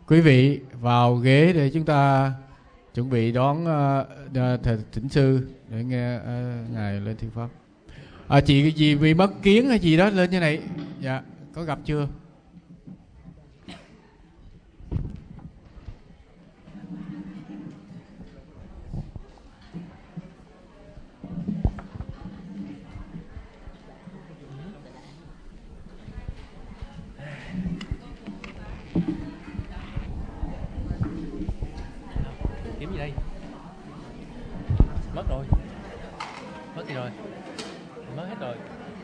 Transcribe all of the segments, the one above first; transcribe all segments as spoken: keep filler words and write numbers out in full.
quý vị vào ghế để chúng ta chuẩn bị đón uh, thầy thỉnh sư để nghe uh, ngài lên thuyết pháp. À, chị gì bị mất kiến hay gì đó lên như này? Dạ, có gặp chưa? Kiếm gì đây? Mất rồi. Mất gì rồi? Mất hết rồi.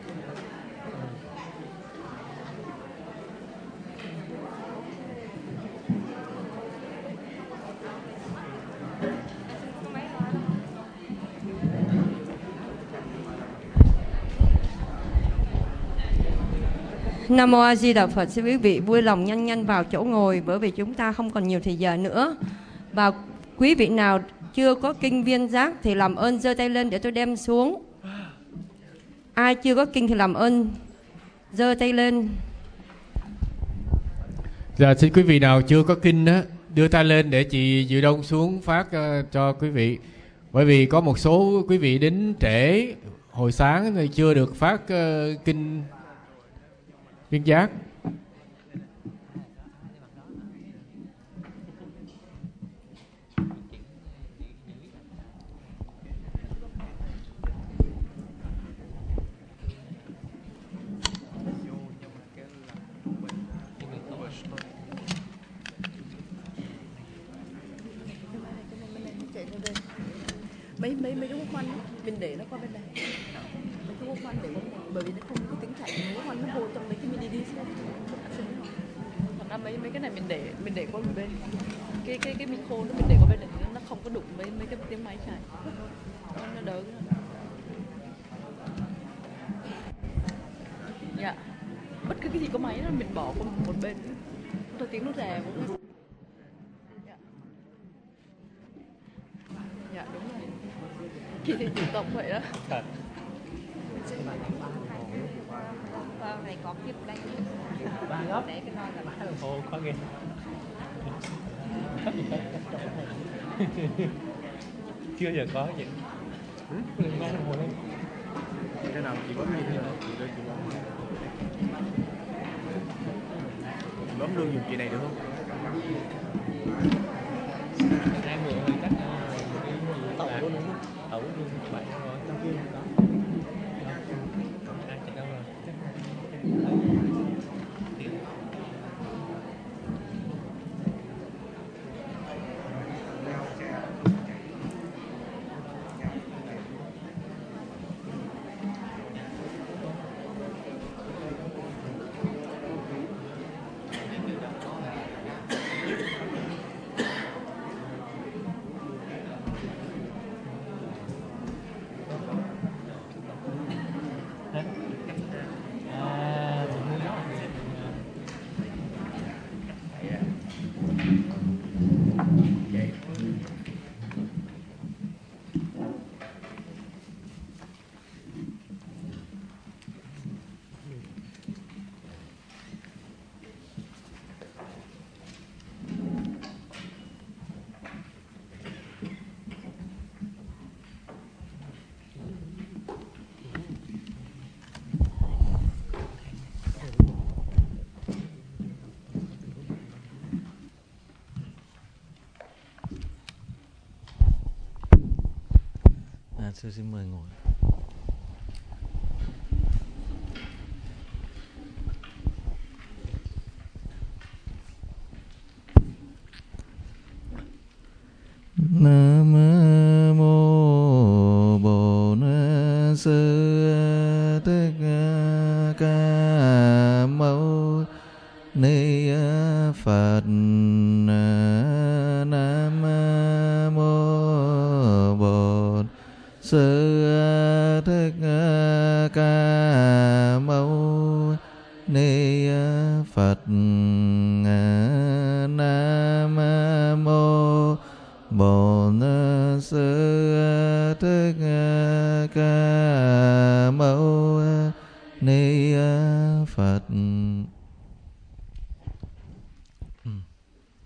Nam Mô A Di Đà Phật. Xin quý vị vui lòng nhanh nhanh vào chỗ ngồi, bởi vì chúng ta không còn nhiều thời giờ nữa. Và quý vị nào chưa có kinh viên giác thì làm ơn giơ tay lên để tôi đem xuống. Ai chưa có kinh thì làm ơn giơ tay lên. Dạ, xin quý vị nào chưa có kinh á, đưa tay lên để chị Diệu Đông xuống phát uh, cho quý vị. Bởi vì có một số quý vị đến trễ hồi sáng thì chưa được phát uh, kinh viên giác. mấy mấy mấy cái quốc khoăn mình để nó qua bên này, mấy cái quốc khoăn để bởi vì nó không có tính chạy, mấy quốc khoăn nó vô trong mấy cái mini đi xem thật ra mấy mấy cái này mình để mình để qua một bên, cái cái cái micro nó mình để qua bên này nó không có đụng với mấy cái tiếng máy chạy, nó đỡ. Dạ, bất cứ cái gì có máy nó mình bỏ qua một bên, tôi tiếng nó rè cũng. Dạ đúng rồi. Chị thì chủ động vậy đó. Vâng, này có kiếp đây. Ba góc. Để cái non là ba. Ồ, có ghê. Chưa giờ có vậy. Ừ? Đừng mang đồng hồ lên. Cái nào chị bấm lương nào? Chị đưa chị bấm. Chị bấm lương dùng chị này được không? Hai người hơi cách tẩu luôn đúng không? Tẩu luôn vậy rồi. Trong kia không có. À, chạy đâu rồi? Sư xin mời ngồi. Nam mô Bổn Sư Thích Ca Mâu Ni Phật. Nam mô Bổn Sư Thích Ca Mâu Ni Phật. Nam mô Bổn Sư Thích Ca Mâu Ni Phật.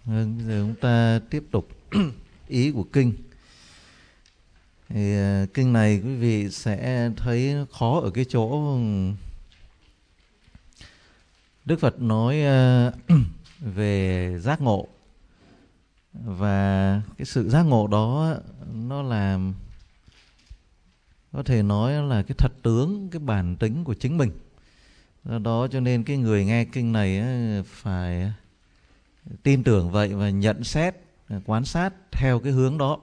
Vâng, bây giờ chúng ta tiếp tục ý của kinh. Thì uh, kinh này quý vị sẽ thấy khó ở cái chỗ Đức Phật nói uh, về giác ngộ. Và cái sự giác ngộ đó nó làm, có thể nói là cái thật tướng, cái bản tính của chính mình. Do đó cho nên cái người nghe kinh này phải tin tưởng vậy và nhận xét, quan sát theo cái hướng đó.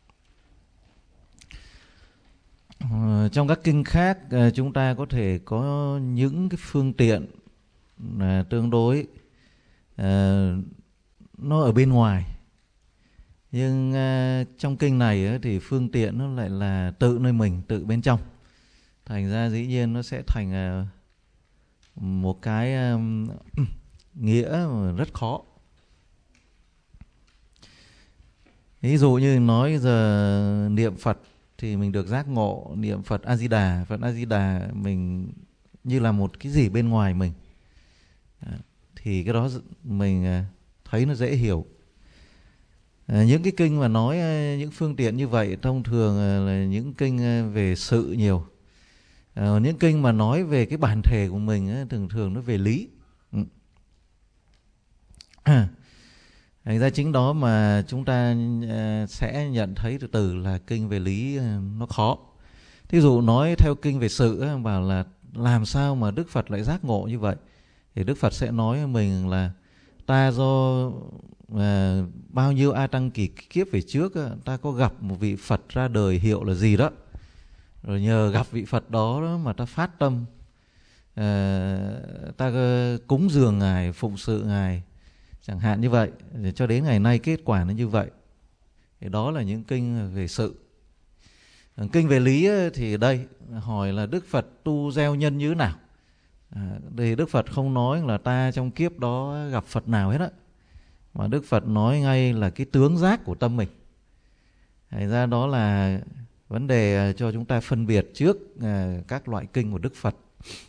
Trong các kinh khác chúng ta có thể có những cái phương tiện tương đối nó ở bên ngoài. Nhưng uh, trong kinh này uh, thì phương tiện nó lại là tự nơi mình, tự bên trong. Thành ra dĩ nhiên nó sẽ thành uh, một cái um, nghĩa rất khó. Ví dụ như nói giờ niệm Phật thì mình được giác ngộ, niệm Phật A Di Đà, Phật A Di Đà mình như là một cái gì bên ngoài mình. Uh, thì cái đó mình uh, thấy nó dễ hiểu. À, những cái kinh mà nói những phương tiện như vậy thông thường là những kinh về sự nhiều. À, những kinh mà nói về cái bản thể của mình thường thường nó về lý. Ừ. À, thành ra chính đó mà chúng ta sẽ nhận thấy từ từ là kinh về lý nó khó. Thí dụ nói theo kinh về sự bảo là làm sao mà Đức Phật lại giác ngộ như vậy, thì Đức Phật sẽ nói với mình là ta do À, bao nhiêu a tăng kỳ kiếp về trước ta có gặp một vị Phật ra đời hiệu là gì đó, rồi nhờ gặp vị Phật đó, đó mà ta phát tâm, à, ta cúng dường Ngài, phụng sự Ngài chẳng hạn như vậy, cho đến ngày nay kết quả nó như vậy. Thì đó là những kinh về sự. Kinh về lý thì đây hỏi là Đức Phật tu gieo nhân như thế nào. À, thì Đức Phật không nói là ta trong kiếp đó gặp Phật nào hết á, mà Đức Phật nói ngay là cái tướng giác của tâm mình. Thành ra đó là vấn đề cho chúng ta phân biệt trước uh, các loại kinh của Đức Phật.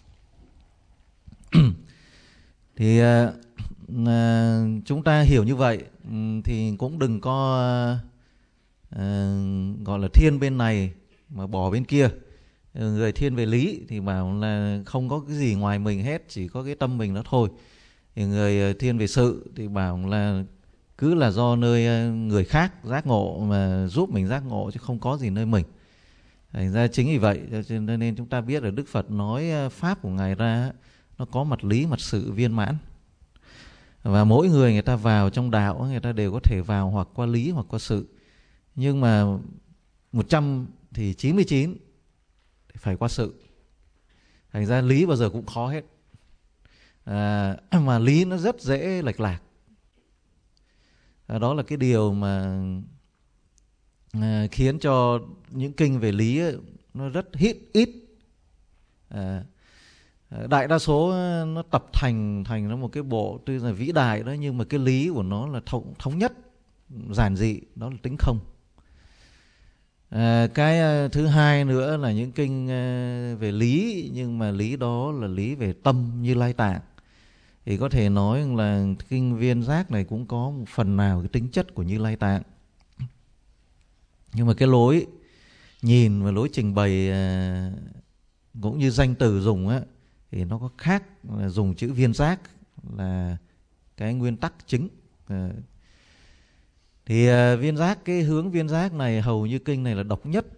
Thì uh, uh, chúng ta hiểu như vậy um, thì cũng đừng có uh, gọi là thiên bên này mà bỏ bên kia. Người thiên về lý thì bảo là không có cái gì ngoài mình hết, chỉ có cái tâm mình đó thôi. Thì người thiên về sự thì bảo là cứ là do nơi người khác giác ngộ mà giúp mình giác ngộ, chứ không có gì nơi mình. Thành ra chính vì vậy cho nên chúng ta biết là Đức Phật nói pháp của Ngài ra nó có mặt lý, mặt sự viên mãn. Và mỗi người người ta vào trong đạo, người ta đều có thể vào hoặc qua lý hoặc qua sự. Nhưng mà một trăm thì chín mươi chín phải qua sự. Thành ra lý bao giờ cũng khó hết. À, mà lý nó rất dễ lệch lạc. À, đó là cái điều mà à, khiến cho những kinh về lý ấy, nó rất ít ít. À, đại đa số nó tập thành thành nó một cái bộ tuy là vĩ đại đó, nhưng mà cái lý của nó là thống, thống nhất, giản dị, đó là tính không. À, cái thứ hai nữa là những kinh về lý, nhưng mà lý đó là lý về tâm Như Lai Tạng. Thì có thể nói là kinh Viên Giác này cũng có một phần nào cái tính chất của Như Lai Tạng. Nhưng mà cái lối nhìn và lối trình bày cũng như danh từ dùng á, thì nó có khác, là dùng chữ Viên Giác là cái nguyên tắc chính. Thì Viên Giác, cái hướng Viên Giác này hầu như kinh này là độc nhất.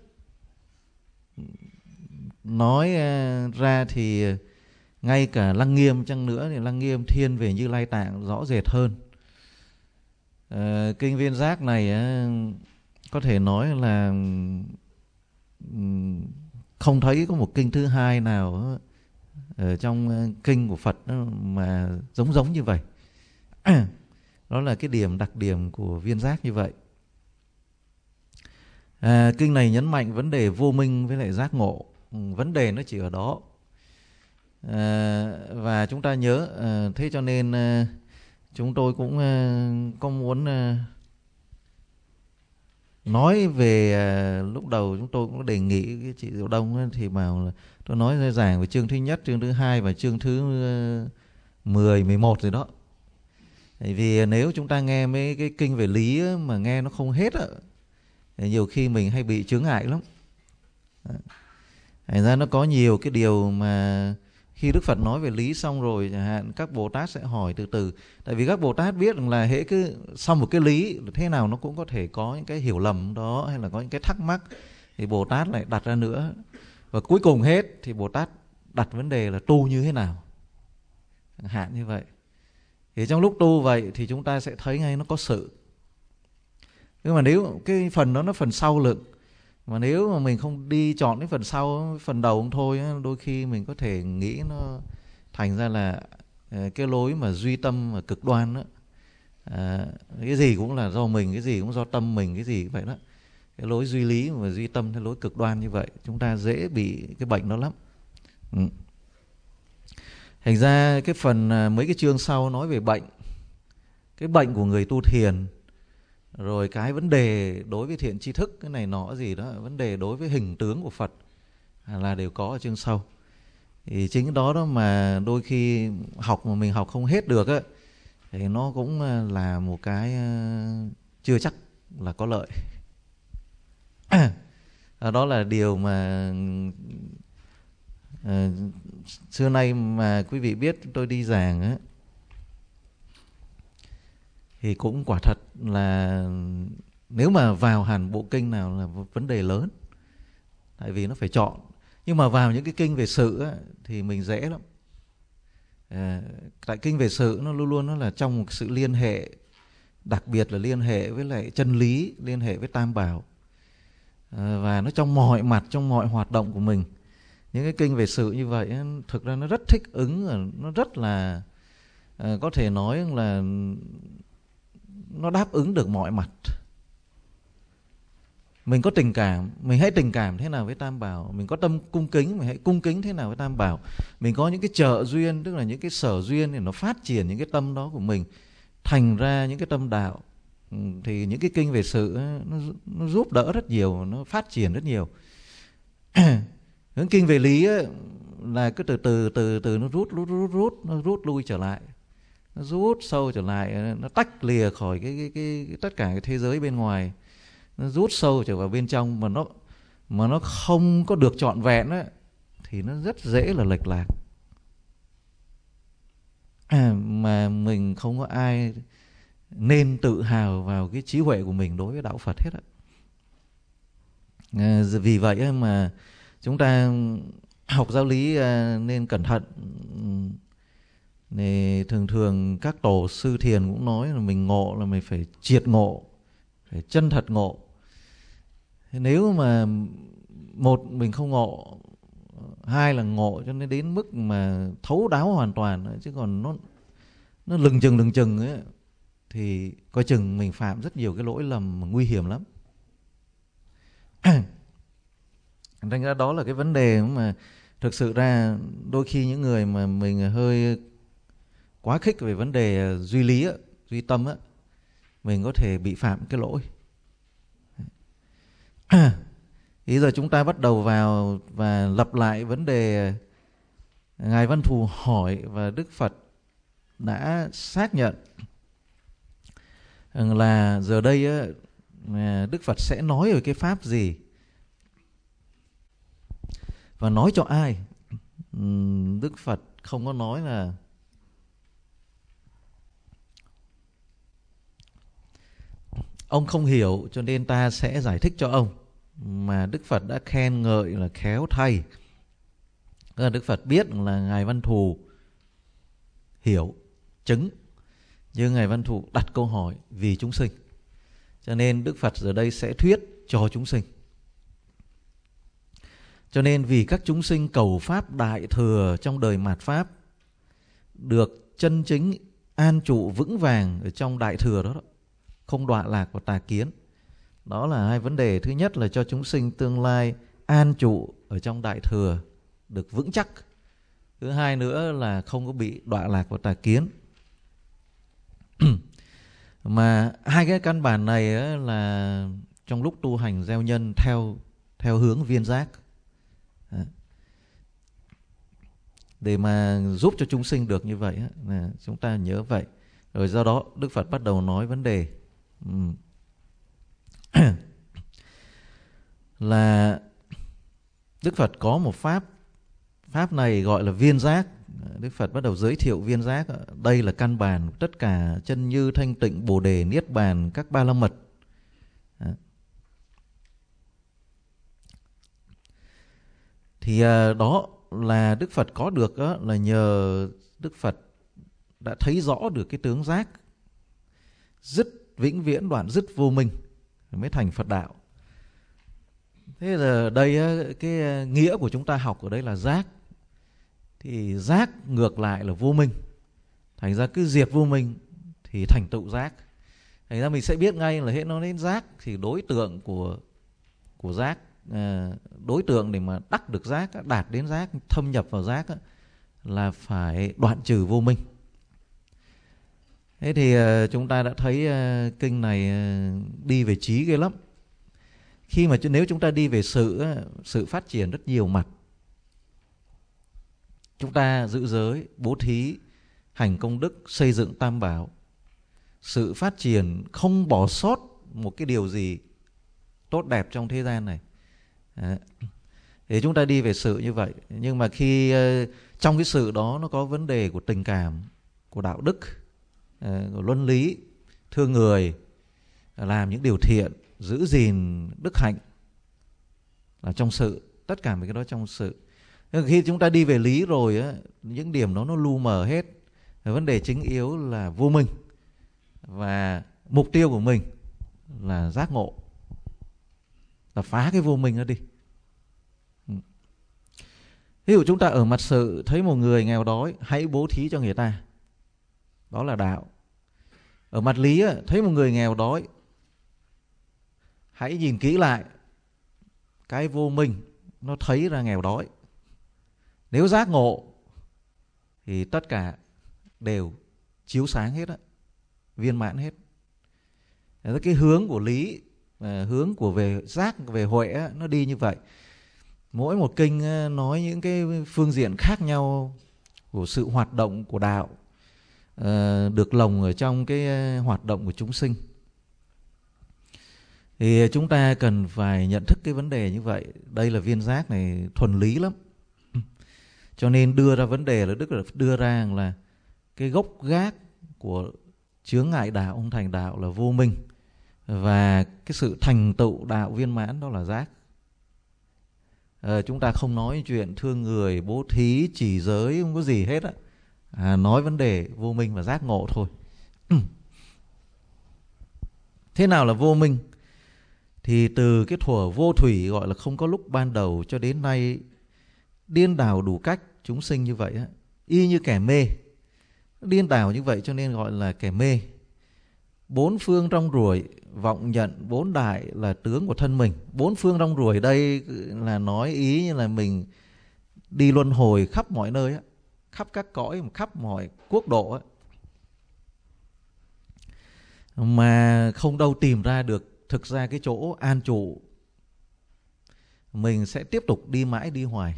Nói ra thì ngay cả Lăng Nghiêm chăng nữa thì Lăng Nghiêm thiên về Như Lai Tạng rõ rệt hơn. À, kinh Viên Giác này có thể nói là không thấy có một kinh thứ hai nào ở trong kinh của Phật mà giống giống như vậy. Đó là cái điểm đặc điểm của Viên Giác như vậy. À, kinh này nhấn mạnh vấn đề vô minh với lại giác ngộ. Vấn đề nó chỉ ở đó. À, và chúng ta nhớ, à, thế cho nên à, chúng tôi cũng à, có muốn à, nói về à, lúc đầu chúng tôi cũng đề nghị cái chị Diệu Đông ấy, thì bảo là tôi nói giảng về chương thứ nhất, chương thứ hai và chương thứ uh, mười, mười một rồi đó. Bởi vì nếu chúng ta nghe mấy cái kinh về lý á, mà nghe nó không hết á, thì nhiều khi mình hay bị chướng ngại lắm. Thành ra nó có nhiều cái điều mà khi Đức Phật nói về lý xong rồi chẳng hạn, các Bồ Tát sẽ hỏi từ từ. Tại vì các Bồ Tát biết rằng là hễ cứ xong một cái lý, thế nào nó cũng có thể có những cái hiểu lầm đó, hay là có những cái thắc mắc, thì Bồ Tát lại đặt ra nữa. Và cuối cùng hết thì Bồ Tát đặt vấn đề là tu như thế nào, chẳng hạn như vậy. Thì trong lúc tu vậy thì chúng ta sẽ thấy ngay nó có sự. Nhưng mà nếu cái phần đó nó phần sau lượng, mà nếu mà mình không đi chọn cái phần sau, phần đầu không thôi, đôi khi mình có thể nghĩ nó thành ra là cái lối mà duy tâm mà cực đoan đó. À, cái gì cũng là do mình, cái gì cũng do tâm mình, cái gì cũng vậy đó. Cái lối duy lý mà duy tâm, cái lối cực đoan như vậy, chúng ta dễ bị cái bệnh đó lắm. Ừ. Thành ra cái phần mấy cái chương sau nói về bệnh, cái bệnh của người tu thiền, rồi cái vấn đề đối với thiện tri thức, cái này nọ gì đó, vấn đề đối với hình tướng của Phật là đều có ở chương sau. Thì chính đó đó mà đôi khi học mà mình học không hết được á, thì nó cũng là một cái chưa chắc là có lợi. Đó là điều mà à, xưa nay mà quý vị biết tôi đi giảng á, thì cũng quả thật là nếu mà vào hẳn bộ kinh nào là vấn đề lớn, tại vì nó phải chọn. Nhưng mà vào những cái kinh về sự á, thì mình dễ lắm. À, tại kinh về sự nó luôn luôn nó là trong một sự liên hệ, đặc biệt là liên hệ với lại chân lý, liên hệ với Tam Bảo, à, và nó trong mọi mặt, trong mọi hoạt động của mình. Những cái kinh về sự như vậy thực ra nó rất thích ứng, nó rất là à, có thể nói là nó đáp ứng được mọi mặt. Mình có tình cảm, mình hãy tình cảm thế nào với Tam Bảo. Mình có tâm cung kính, mình hãy cung kính thế nào với Tam Bảo. Mình có những cái trợ duyên, tức là những cái sở duyên để nó phát triển những cái tâm đó của mình thành ra những cái tâm đạo. Thì những cái kinh về sự nó, nó giúp đỡ rất nhiều, nó phát triển rất nhiều. Những kinh về lý ấy, là cứ từ từ từ từ nó rút rút rút rút nó rút lui trở lại, nó rút sâu trở lại, nó tách lìa khỏi cái, cái, cái, cái tất cả cái thế giới bên ngoài, nó rút sâu trở vào bên trong, mà nó mà nó không có được trọn vẹn ấy, thì nó rất dễ là lệch lạc. À, mà mình không có ai nên tự hào vào cái trí huệ của mình đối với đạo Phật hết á. À, vì vậy mà chúng ta học giáo lý nên cẩn thận. Thì thường thường các tổ sư thiền cũng nói là mình ngộ là mình phải triệt ngộ, phải chân thật ngộ. Nếu mà một mình không ngộ, hai là ngộ cho nên đến mức mà thấu đáo hoàn toàn, chứ còn nó nó lừng chừng lừng chừng ấy, thì coi chừng mình phạm rất nhiều cái lỗi lầm nguy hiểm lắm. Thành ra đó là cái vấn đề mà thực sự ra đôi khi những người mà mình hơi quá khích về vấn đề duy lý á, duy tâm á, mình có thể bị phạm cái lỗi. Bây giờ chúng ta bắt đầu vào và lặp lại vấn đề Ngài Văn Thù hỏi và Đức Phật đã xác nhận là giờ đây á, Đức Phật sẽ nói về cái pháp gì và nói cho ai. Đức Phật không có nói là ông không hiểu cho nên ta sẽ giải thích cho ông, mà Đức Phật đã khen ngợi là khéo thay. Đức Phật biết là Ngài Văn Thù hiểu, chứng, nhưng Ngài Văn Thù đặt câu hỏi vì chúng sinh, cho nên Đức Phật giờ đây sẽ thuyết cho chúng sinh. Cho nên vì các chúng sinh cầu pháp đại thừa trong đời mạt pháp, được chân chính an trụ vững vàng ở trong đại thừa đó, không đọa lạc vào tà kiến. Đó là hai vấn đề. Thứ nhất là cho chúng sinh tương lai an trụ ở trong đại thừa, được vững chắc. Thứ hai nữa là không có bị đọa lạc vào tà kiến. Mà hai cái căn bản này là trong lúc tu hành gieo nhân theo theo hướng viên giác, để mà giúp cho chúng sinh được như vậy, là chúng ta nhớ vậy. Rồi do đó Đức Phật bắt đầu nói vấn đề um, là Đức Phật có một pháp, pháp này gọi là viên giác. Đức Phật bắt đầu giới thiệu viên giác. Đây là căn bản tất cả chân như, thanh tịnh, bồ đề, niết bàn, các ba la mật. Thì đó là Đức Phật có được đó, là nhờ Đức Phật đã thấy rõ được cái tướng giác, dứt vĩnh viễn, đoạn dứt vô minh, mới thành Phật đạo. Thế là đây cái nghĩa của chúng ta học ở đây là giác. Thì giác ngược lại là vô minh. Thành ra cứ diệt vô minh thì thành tựu giác. Thành ra mình sẽ biết ngay là hết nó đến giác thì đối tượng của của giác, đối tượng để mà đắc được giác, đạt đến giác, thâm nhập vào giác là phải đoạn trừ vô minh. Thế thì chúng ta đã thấy kinh này đi về trí ghê lắm. Khi mà nếu chúng ta đi về sự, sự phát triển rất nhiều mặt. Chúng ta giữ giới, bố thí, hành công đức, xây dựng tam bảo. Sự phát triển không bỏ sót một cái điều gì tốt đẹp trong thế gian này. Đấy. Thì chúng ta đi về sự như vậy. Nhưng mà khi uh, trong cái sự đó nó có vấn đề của tình cảm, của đạo đức, uh, của luân lý, thương người, làm những điều thiện, giữ gìn đức hạnh là trong sự. Tất cả mấy cái đó trong sự. Nhưng khi chúng ta đi về lý rồi á, những điểm đó nó lu mờ hết. Vấn đề chính yếu là vô minh. Và mục tiêu của mình là giác ngộ, là phá cái vô minh đó đi. Ví dụ chúng ta ở mặt sự thấy một người nghèo đói, hãy bố thí cho người ta. Đó là đạo. Ở mặt lý á, thấy một người nghèo đói, hãy nhìn kỹ lại cái vô minh, nó thấy ra nghèo đói. Nếu giác ngộ thì tất cả đều chiếu sáng hết á, viên mãn hết. Cái hướng của lý, hướng của về giác, về huệ á, nó đi như vậy. Mỗi một kinh nói những cái phương diện khác nhau của sự hoạt động của đạo, được lồng ở trong cái hoạt động của chúng sinh. Thì chúng ta cần phải nhận thức cái vấn đề như vậy. Đây là viên giác này thuần lý lắm. Cho nên đưa ra vấn đề là Đức Phật đưa ra là cái gốc gác của chướng ngại đạo, không thành đạo là vô minh. Và cái sự thành tựu đạo viên mãn đó là giác. À, chúng ta không nói chuyện thương người, bố thí, trì giới, không có gì hết á. À, nói vấn đề vô minh và giác ngộ thôi. Thế nào là vô minh? Thì từ cái thuở vô thủy gọi là không có lúc ban đầu cho đến nay, điên đảo đủ cách chúng sinh như vậy á, y như kẻ mê. Điên đảo như vậy cho nên gọi là kẻ mê. Bốn phương rong ruổi, vọng nhận bốn đại là tướng của thân mình. Bốn phương rong ruổi đây là nói ý như là mình đi luân hồi khắp mọi nơi á, khắp các cõi, khắp mọi quốc độ á, mà không đâu tìm ra được thực ra cái chỗ an trụ. Mình sẽ tiếp tục đi mãi đi hoài.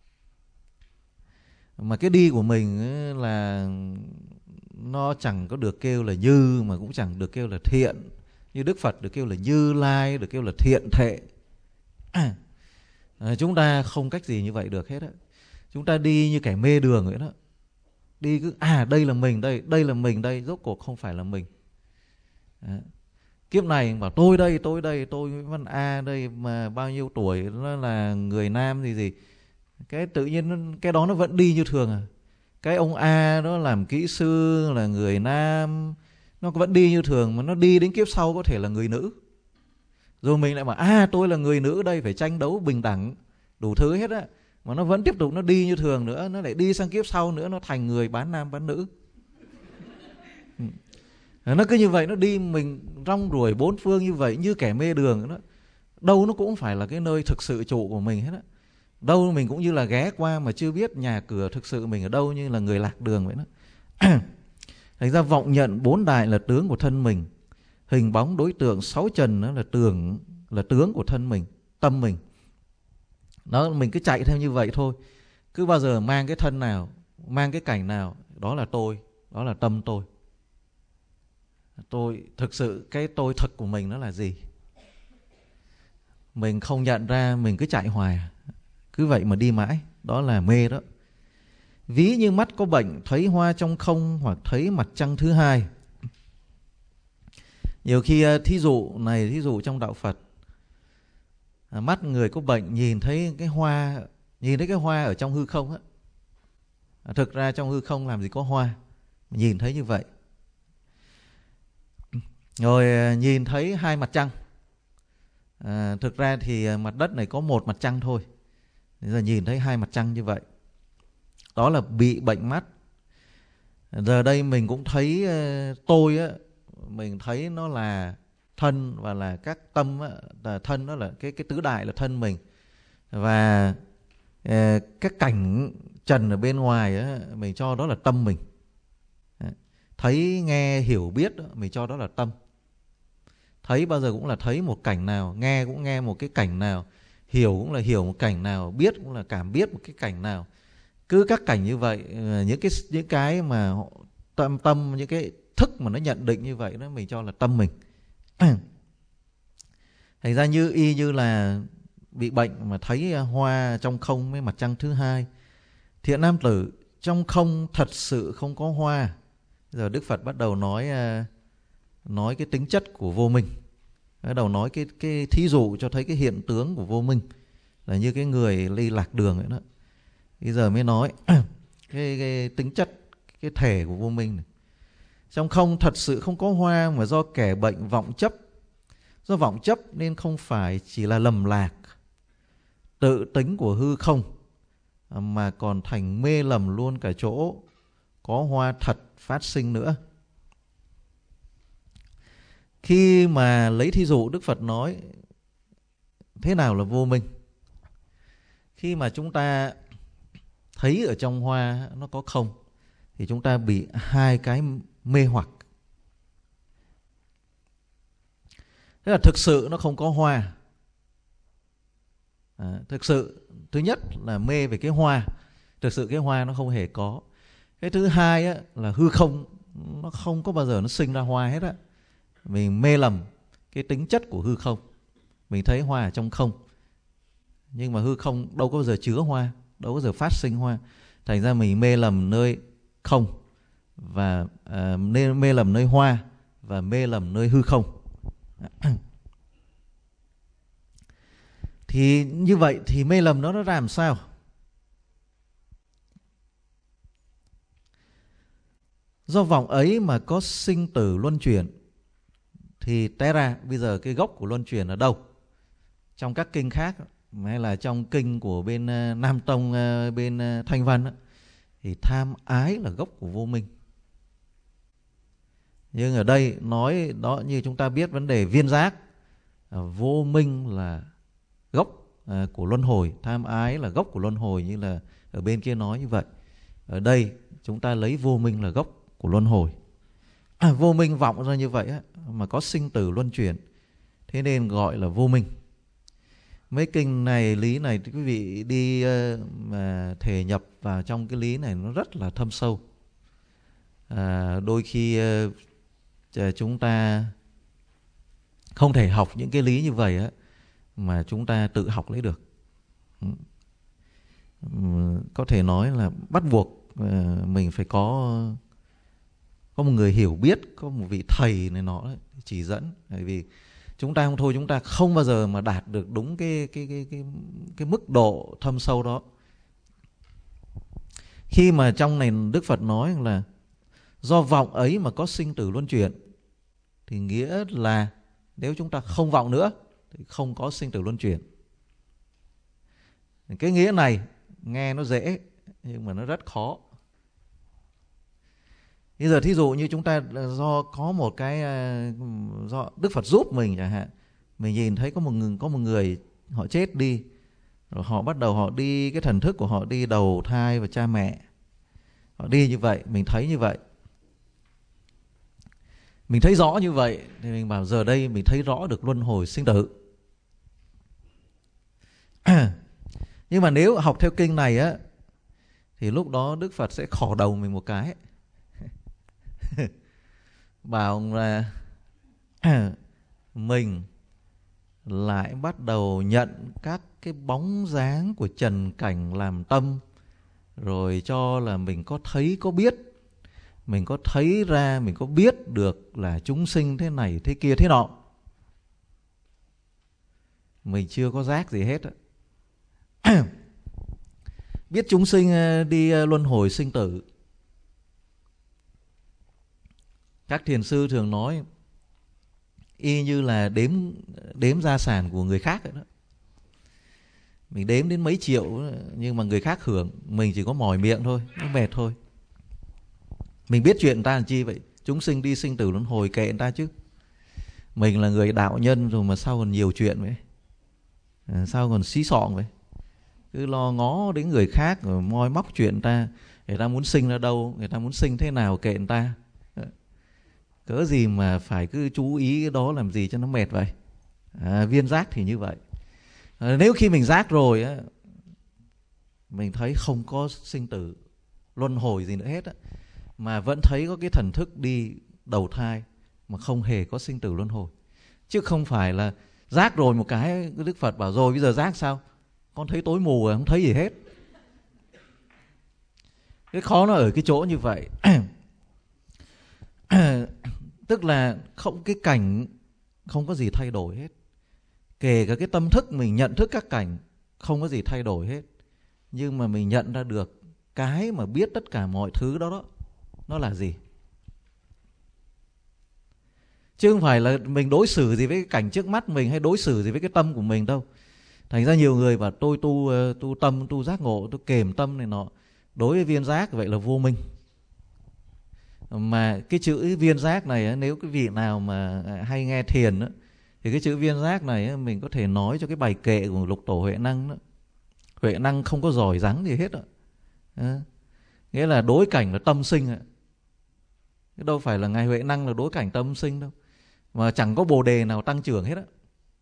Mà cái đi của mình là nó chẳng có được kêu là như, mà cũng chẳng được kêu là thiện. Như Đức Phật được kêu là Như Lai, được kêu là thiện thệ. À, chúng ta không cách gì như vậy được hết á. Chúng ta đi như kẻ mê đường vậy đó. Đi cứ à đây là mình đây, đây là mình đây, rốt cuộc không phải là mình. À, kiếp này bảo tôi đây, tôi đây, tôi Nguyễn Văn A đây mà bao nhiêu tuổi, nó là người nam gì gì. Cái tự nhiên cái đó nó vẫn đi như thường à. Cái ông A đó làm kỹ sư, là người nam, nó vẫn đi như thường, mà nó đi đến kiếp sau có thể là người nữ. Rồi mình lại bảo à tôi là người nữ đây, phải tranh đấu bình đẳng đủ thứ hết á. Mà nó vẫn tiếp tục nó đi như thường nữa. Nó lại đi sang kiếp sau nữa, nó thành người bán nam bán nữ. Nó cứ như vậy, nó đi mình rong ruổi bốn phương như vậy, như kẻ mê đường đó. Đâu nó cũng phải là cái nơi thực sự trụ của mình hết á. Đâu mình cũng như là ghé qua mà chưa biết nhà cửa thực sự mình ở đâu, như là người lạc đường vậy đó. Thành ra vọng nhận bốn đại là tướng của thân mình. Hình bóng đối tượng sáu trần đó là tưởng, là tướng của thân mình, tâm mình. Đó, mình cứ chạy theo như vậy thôi. Cứ bao giờ mang cái thân nào, mang cái cảnh nào, đó là tôi, đó là tâm tôi. tôi thực sự cái tôi thực của mình nó là gì. Mình không nhận ra, mình cứ chạy hoài, cứ vậy mà đi mãi, đó là mê đó. Ví như mắt có bệnh, thấy hoa trong không hoặc thấy mặt trăng thứ hai. Nhiều khi thí dụ này, thí dụ trong đạo Phật, mắt người có bệnh nhìn thấy cái hoa, nhìn thấy cái hoa ở trong hư không á. Thực ra trong hư không làm gì có hoa, nhìn thấy như vậy. Rồi nhìn thấy hai mặt trăng. À, thực ra thì mặt đất này có một mặt trăng thôi, giờ nhìn thấy hai mặt trăng như vậy. Đó là bị bệnh mắt. Giờ đây mình cũng thấy tôi á, mình thấy nó là thân và là các tâm á, là thân đó là cái cái tứ đại là thân mình. Và eh, các cảnh trần ở bên ngoài á, mình cho đó là tâm mình. Thấy, nghe, hiểu, biết đó, mình cho đó là tâm. Thấy bao giờ cũng là thấy một cảnh nào, nghe cũng nghe một cái cảnh nào, hiểu cũng là hiểu một cảnh nào, biết cũng là cảm biết một cái cảnh nào. Cứ các cảnh như vậy, những cái những cái mà tâm tâm những cái thức mà nó nhận định như vậy đó, mình cho là tâm mình. Thành ra như y như là bị bệnh mà thấy hoa trong không với mặt trăng thứ hai. Thiện nam tử, trong không thật sự không có hoa. Giờ Đức Phật bắt đầu nói nói cái tính chất của vô minh. Bắt đầu nói cái cái thí dụ cho thấy cái hiện tướng của vô minh, là như cái người đi lạc đường ấy đó. Bây giờ mới nói cái, cái tính chất, cái thể của vô minh này. Trong không thật sự không có hoa, mà do kẻ bệnh vọng chấp. Do vọng chấp nên không phải chỉ là lầm lạc tự tính của hư không, mà còn thành mê lầm luôn cả chỗ có hoa thật phát sinh nữa. Khi mà lấy thí dụ, Đức Phật nói thế nào là vô minh. Khi mà chúng ta thấy ở trong hoa nó có không, thì chúng ta bị hai cái mê hoặc. Thế là thực sự nó không có hoa. À, thực sự thứ nhất là mê về cái hoa, thực sự cái hoa nó không hề có. Cái thứ hai á, là hư không, nó không có bao giờ nó sinh ra hoa hết á. Mình mê lầm cái tính chất của hư không. Mình thấy hoa ở trong không, nhưng mà hư không đâu có bao giờ chứa hoa, đâu có bao giờ phát sinh hoa. Thành ra mình mê lầm nơi không, và à, nên mê lầm nơi hoa, và mê lầm nơi hư không. Thì như vậy thì mê lầm nó nó ra làm sao? Do vọng ấy mà có sinh tử luân chuyển. Thì té ra bây giờ cái gốc của luân chuyển ở đâu? Trong các kinh khác, hay là trong kinh của bên Nam Tông, bên Thanh Văn đó, thì tham ái là gốc của vô minh. Nhưng ở đây nói đó, như chúng ta biết vấn đề viên giác, vô minh là gốc của luân hồi, tham ái là gốc của luân hồi, như là ở bên kia nói như vậy. Ở đây chúng ta lấy vô minh là gốc của luân hồi. À, vô minh vọng ra như vậy á, mà có sinh tử luân chuyển, thế nên gọi là vô minh. Mấy kinh này, lý này quý vị đi uh, mà thể nhập vào trong cái lý này nó rất là thâm sâu. À, đôi khi uh, chúng ta không thể học những cái lý như vậy á, mà chúng ta tự học lấy được. Có thể nói là bắt buộc uh, mình phải có có một người hiểu biết, có một vị thầy này nọ chỉ dẫn. Bởi vì chúng ta không thôi, chúng ta không bao giờ mà đạt được đúng cái cái cái cái cái mức độ thâm sâu đó. Khi mà trong này Đức Phật nói là do vọng ấy mà có sinh tử luân chuyển, thì nghĩa là nếu chúng ta không vọng nữa thì không có sinh tử luân chuyển. Cái nghĩa này nghe nó dễ nhưng mà nó rất khó. Bây giờ thí dụ như chúng ta do có một cái, do Đức Phật giúp mình chẳng hạn, mình nhìn thấy có một người, có một người họ chết đi, rồi họ bắt đầu họ đi, cái thần thức của họ đi đầu thai và cha mẹ, họ đi như vậy, mình thấy như vậy, mình thấy rõ như vậy, thì mình bảo giờ đây mình thấy rõ được luân hồi sinh tử. Nhưng mà nếu học theo kinh này á, thì lúc đó Đức Phật sẽ khỏ đầu mình một cái. bảo là mình lại bắt đầu nhận các cái bóng dáng của trần cảnh làm tâm, rồi cho là mình có thấy có biết, mình có thấy ra, mình có biết được là chúng sinh thế này thế kia thế nọ. Mình chưa có giác gì hết. Biết chúng sinh đi luân hồi sinh tử. Các thiền sư thường nói y như là đếm đếm gia sản của người khác vậy đó. Mình đếm đến mấy triệu nhưng mà người khác hưởng, mình chỉ có mỏi miệng thôi, nó mệt thôi. Mình biết chuyện người ta làm chi vậy? Chúng sinh đi sinh tử luân hồi kệ người ta chứ. Mình là người đạo nhân rồi mà sao còn nhiều chuyện vậy? À, sao còn xí xọng vậy? Cứ lo ngó đến người khác rồi moi móc chuyện người ta. Người ta muốn sinh ra đâu, người ta muốn sinh thế nào kệ người ta. Cớ gì mà phải cứ chú ý cái đó làm gì cho nó mệt vậy? À, viên giác thì như vậy. À, nếu khi mình giác rồi á, mình thấy không có sinh tử luân hồi gì nữa hết á, mà vẫn thấy có cái thần thức đi đầu thai mà không hề có sinh tử luân hồi. Chứ không phải là giác rồi một cái Đức Phật bảo rồi bây giờ giác sao? Con thấy tối mù rồi, không thấy gì hết. Cái khó nó ở cái chỗ như vậy. Tức là không, cái cảnh không có gì thay đổi hết. Kể cả cái tâm thức mình nhận thức các cảnh không có gì thay đổi hết. Nhưng mà mình nhận ra được cái mà biết tất cả mọi thứ đó đó, nó là gì. Chứ không phải là mình đối xử gì với cái cảnh trước mắt mình hay đối xử gì với cái tâm của mình đâu. Thành ra nhiều người bảo tôi tu, tu tâm, tu giác ngộ, tôi kềm tâm này nọ. Đối với viên giác vậy là vô minh. Mà cái chữ viên giác này, nếu cái vị nào mà hay nghe thiền, thì cái chữ viên giác này mình có thể nói cho cái bài kệ của Lục Tổ Huệ Năng đó. Huệ Năng không có giỏi giắng gì hết đó. À, nghĩa là đối cảnh là tâm sinh. Chứ đâu phải là Ngài Huệ Năng là đối cảnh tâm sinh đâu. Mà chẳng có bồ đề nào tăng trưởng hết á.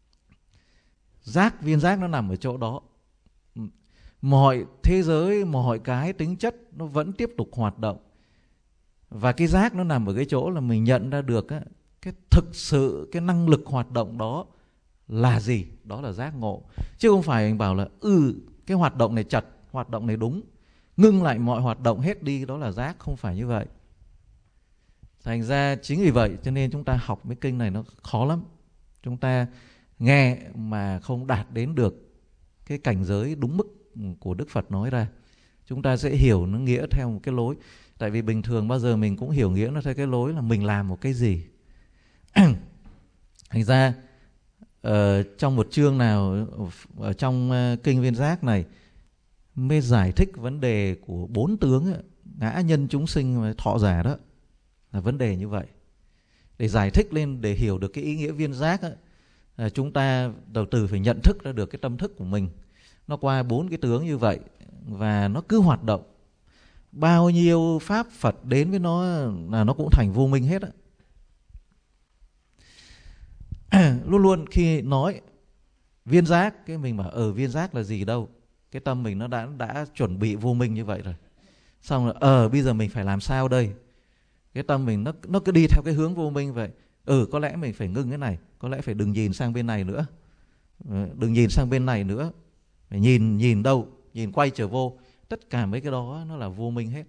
Giác, viên giác nó nằm ở chỗ đó. Mọi thế giới, mọi cái tính chất nó vẫn tiếp tục hoạt động. Và cái giác nó nằm ở cái chỗ là mình nhận ra được á, cái thực sự cái năng lực hoạt động đó là gì. Đó là giác ngộ. Chứ không phải anh bảo là ừ cái hoạt động này chật, hoạt động này đúng, ngưng lại mọi hoạt động hết đi, đó là giác. Không phải như vậy. Thành ra chính vì vậy cho nên chúng ta học mấy kinh này nó khó lắm. Chúng ta nghe mà không đạt đến được cái cảnh giới đúng mức của Đức Phật nói ra. Chúng ta sẽ hiểu nó nghĩa theo một cái lối. Tại vì bình thường bao giờ mình cũng hiểu nghĩa nó theo cái lối là mình làm một cái gì. Thành ra uh, trong một chương nào ở trong uh, kinh Viên Giác này mới giải thích vấn đề của bốn tướng, ngã nhân chúng sinh và thọ giả đó, là vấn đề như vậy. Để giải thích lên, để hiểu được cái ý nghĩa viên giác á, là chúng ta đầu tư phải nhận thức ra được cái tâm thức của mình. Nó qua bốn cái tướng như vậy và nó cứ hoạt động. Bao nhiêu pháp Phật đến với nó là nó cũng thành vô minh hết á. Luôn luôn khi nói viên giác, cái mình bảo ờ viên giác là gì đâu. Cái tâm mình nó đã đã chuẩn bị vô minh như vậy rồi. Xong rồi ờ bây giờ mình phải làm sao đây? Cái tâm mình nó nó cứ đi theo cái hướng vô minh vậy. Ừ có lẽ mình phải ngưng cái này, có lẽ phải đừng nhìn sang bên này nữa. Đừng nhìn sang bên này nữa. Phải nhìn nhìn đâu? Nhìn quay trở vô. Tất cả mấy cái đó nó là vô minh hết.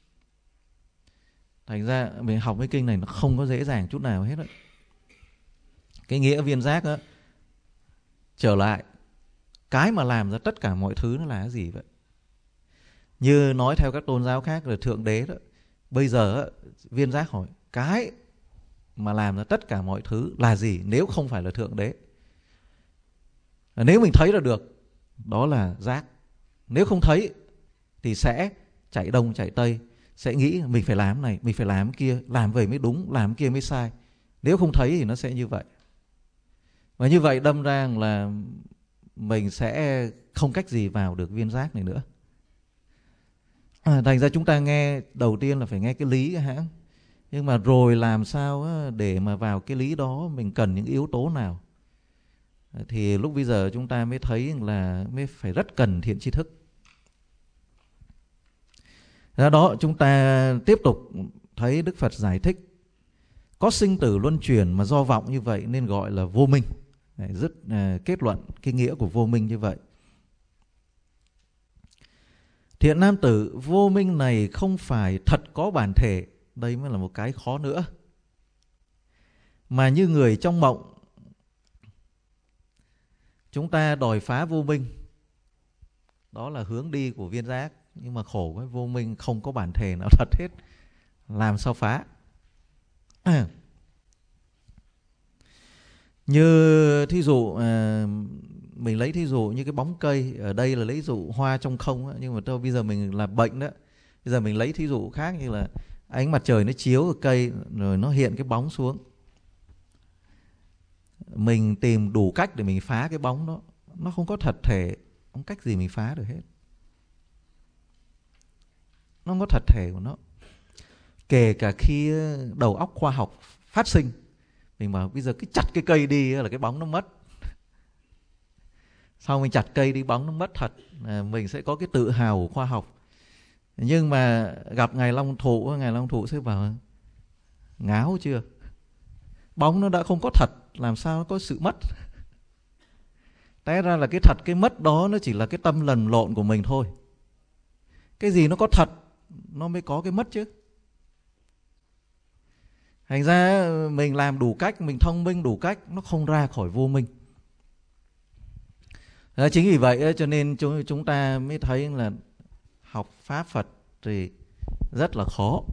Thành ra mình học cái kinh này nó không có dễ dàng chút nào hết đó. Cái nghĩa viên giác đó, trở lại, cái mà làm ra tất cả mọi thứ nó là cái gì vậy? Như nói theo các tôn giáo khác là Thượng Đế đó. Bây giờ viên giác hỏi, cái mà làm ra tất cả mọi thứ là gì nếu không phải là Thượng Đế? Nếu mình thấy là được, đó là giác. Nếu không thấy thì sẽ chạy đông chạy tây, sẽ nghĩ mình phải làm này, mình phải làm kia, làm vậy mới đúng, làm kia mới sai. Nếu không thấy thì nó sẽ như vậy. Và như vậy đâm ra là mình sẽ không cách gì vào được viên giác này nữa. À, thành ra chúng ta nghe đầu tiên là phải nghe cái lý cái hãng. Nhưng mà rồi làm sao để mà vào cái lý đó mình cần những yếu tố nào? Thì lúc bây giờ chúng ta mới thấy là mới phải rất cần thiện tri thức. Do đó chúng ta tiếp tục thấy Đức Phật giải thích có sinh tử luân chuyển mà do vọng như vậy nên gọi là vô minh. Đấy, rất uh, kết luận cái nghĩa của vô minh như vậy. Thiện nam tử, vô minh này không phải thật có bản thể, đây mới là một cái khó nữa, mà như người trong mộng. Chúng ta đòi phá vô minh, đó là hướng đi của viên giác, nhưng mà khổ cái vô minh không có bản thể nào thật hết, làm sao phá? À. Như thí dụ à, mình lấy thí dụ như cái bóng cây, ở đây là lấy dụ hoa trong không á, nhưng mà tôi bây giờ mình là bệnh đó. Bây giờ mình lấy thí dụ khác như là ánh mặt trời nó chiếu vào cây rồi nó hiện cái bóng xuống. Mình tìm đủ cách để mình phá cái bóng đó, nó không có thật thể, không cách gì mình phá được hết. Nó không có thật thể của nó. Kể cả khi đầu óc khoa học phát sinh, mình bảo bây giờ cái chặt cái cây đi là cái bóng nó mất. Sau mình chặt cây đi bóng nó mất thật, à, mình sẽ có cái tự hào của khoa học. Nhưng mà gặp Ngài Long Thụ, Ngài Long Thụ sẽ bảo ngáo chưa? Bóng nó đã không có thật, làm sao nó có sự mất? Té ra là cái thật cái mất đó nó chỉ là cái tâm lầm lộn của mình thôi. Cái gì nó có thật nó mới có cái mất chứ. Thành ra mình làm đủ cách, mình thông minh đủ cách, nó không ra khỏi vô minh. Đó, chính vì vậy cho nên chúng ta mới thấy là học Pháp Phật thì rất là khó.